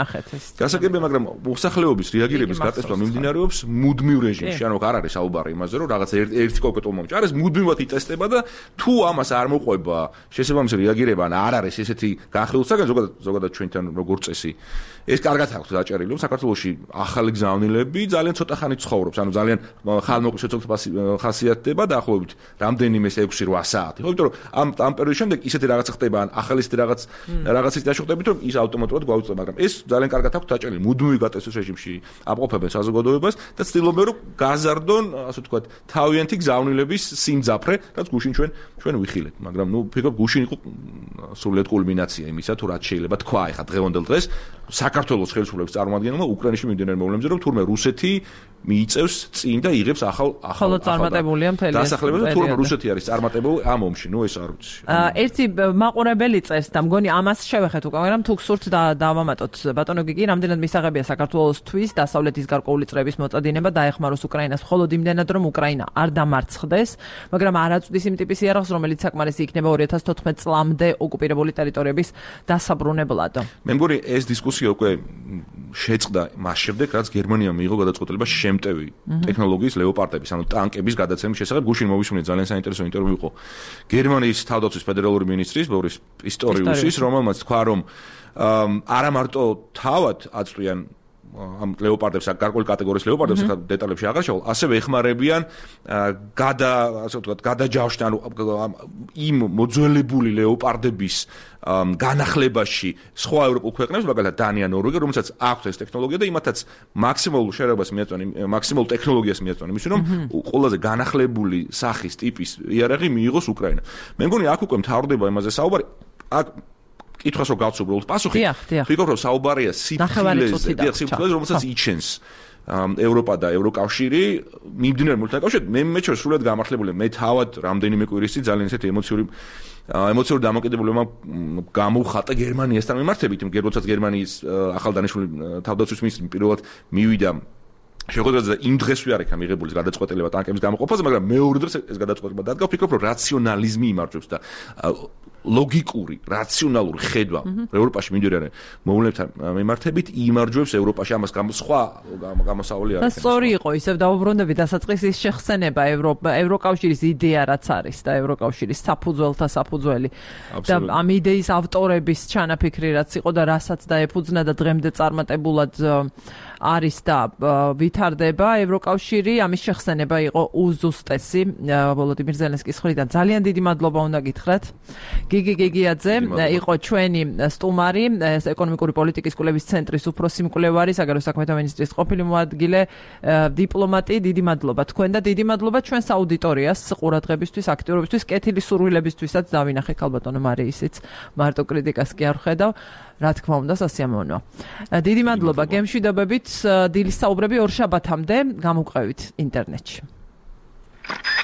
მაგრამ მოსახლეობის რეაგირების გატესტვა მიმდინარეობს მუდმივ რეჟიმში. ანუ არ არის საუბარი იმაზე, რომ რაღაც ერთი კონკრეტულ მომენტში არის მუდმივად იტესტება და თუ ამას არ მოყვება შესაბამისი რეაგირება, ან არ არის ესეთი განხილულსაგან ზოგადად ჩვენთან როგორ წესი. ეს კარგად აქვს დაჭერილი, რომ საქართველოში ახალი გზავნილები ძალიან ცოტა ხანი ცხოვრობს, ანუ ძალიან ხანმოკლე ხასიათდება დაახლოებით რამდენიმე 6-8 საათი. ხო, იმიტომ რომ ამ პერიოდის შემდეგ ისეთი რაღაც ხდება, ან ახალი ისეთი რაღაცით დაშუხდებით, რომ ის ავტომატურად გვაუწყდება, მაგრამ ეს ძალიან კარგად აქვს დაჭერილი. მუდმივი გატესტვის რეჟიმში აპყოფებენ საზოგადოებას და ცდილობენ, რომ გაზარდონ, ასე ვთქვათ, თავიანთი გზავნილების სიმძაფრე, რაც გუშინ ჩვენ ვიხილეთ, მაგრამ ვფიქრობ გუშინ იყო სრულიად კულმინაცია იმისა, თუ რაც შეიძლება თქვა ეხა დღევანდელ დღეს საქართველოს ხელისუფლების წარმომადგენელმა უკრაინაში მიმდინარე მოვლენებზე, რომ თურმე რუსეთი მიიწევს წინ და იღებს ახალ წარმატებულია მთელი ეს დასახლებაზე, თურმე რუსეთი არის წარმატებული ამ ომში, ნუ ეს არ ვიცი. ერთი მაყურებელი წერს და მგონი ამას შევეხეთ უკვე, მაგრამ თუ გსურთ დავამატოთ. ბატონო გიგი, რამდენად მისაღებია საქართველოსთვის დასავლეთის გარკვეული წრების მოწადინება დაეხმაროს უკრაინას, მხოლოდ იმდენად რომ უკრაინა არ დამარცხდეს, მაგრამ არ აწვდის იმ ტიპის იარაღს, რომელიც საკმარისი იქნება 2014 წლამდე ოკუპირებული ტერიტორიების დასაბრუნებლად. მე მგონი ეს დისკუსია უკვე შეწყდა მას შემდეგ, რაც გერმანიამ მიიღო გადაწყვეტილება შემტევი ტექნოლოგიის ლეოპარდების, ანუ ტანკების გადაცემის შესახებ. გუშინ მოვისმინეთ ძალიან საინტერესო ინტერვიუ იყო გერმანიის თავდაცვის ფედერალური მინისტრის ბორის პისტორიუსის, რომელმაც თქვა, რომ არა მარტო თავად აწვდიან ამ ლეოპარდებს, გარკვეული კატეგორიის ლეოპარდებს, ახლა დეტალებში აღარ შევალ, ასევე ეხმარებიან გადაჯავშნ, ანუ იმ მოძველებული ლეოპარდების განახლებაში სხვა ევროპულ ქვეყნებს, მაგალითად დანია, ნორვეგია, რომელსაც აქვს ეს ტექნოლოგია და იმათაც მაქსიმალურ შერევას მიაწვენ, მაქსიმალურ ტექნოლოგიას მიაწვენ, იმის რომ ყველაზე განახლებული სახის ტიპის იარაღი მიიღოს უკრაინა. მე მგონი აქ უკვე მთავრდება იმაზე საუბარი, აქ კითხვას რო გავცნობ უბრალოდ პასუხი. ვფიქრობ რომ საუბარია სიფხილეზე, რომელსაც იჩენს ევროპა და ევროკავშირი მიმდინარე მოლტაკავშირი. მე ჩვენ სრულად გამართლებული, მე თავად რამდენიმე კვირის წინ ძალიან ისეთი ემოციური დამოკიდებულება გამოვხატა გერმანიასთან მიმართებით, იმ როდესაც გერმანიის ახალდანიშნული თავდაცვის მინისტრი პირველად მივიდა შეხვედრაზე და იმ დღესვე არ იქნა მიღებული გადაწყვეტილება ტანკების გამოყოფაზე, მაგრამ მეორე დღეს ეს გადაწყვეტილება დადგა. ვფიქრობ, რომ რაციონალიზმი იმარჯვებს და ლოგიკური, რაციონალური ხედვა ევროპაში მიმდინარე მოვლენებთან მიმართებით იმარჯვებს ევროპაში, ამას სხვა გამოსავალი არ აქვს. სწორი იყო ისევ დაუბრუნდები დასაწყისის შეხსენება ევროკავშირის იდეა რაც არის და ევროკავშირის საფუძველთა საფუძველი და ამ იდეის ავტორების ჩანაფიქრი რაც იყო და რასაც დაეფუძნა და დღემდე წარმატებულად არის და ვითარდება ევროკავშირი, ამის შეხსენება იყო უზუსტესი ვოლოდიმირ ზელენსკის მხრიდან. ძალიან დიდი მადლობა უნდა გითხრათ. გიგი გეგიაძე იყო ჩვენი სტუმარი, ეკონომიკური პოლიტიკის კვლევის ცენტრის უფროსი მკვლევარი, საგარეო საქმეთა მინისტრის ყოფილი მოადგილე, დიპლომატი. დიდი მადლობა თქვენ და დიდი მადლობა ჩვენს აუდიტორიას ყურადღებისთვის, აქტიურობისთვის, კეთილი სურვილებისთვისაც დავინახე ქალბატონო მარიისიც. მარტო კრიტიკას კი არ ხედავ. რა თქმა უნდა, სასიამოვნოა. დიდი მადლობა. გემშვიდობებით დილის საუბრები ორ შაბათამდე გამოვყევით ინტერნეტში.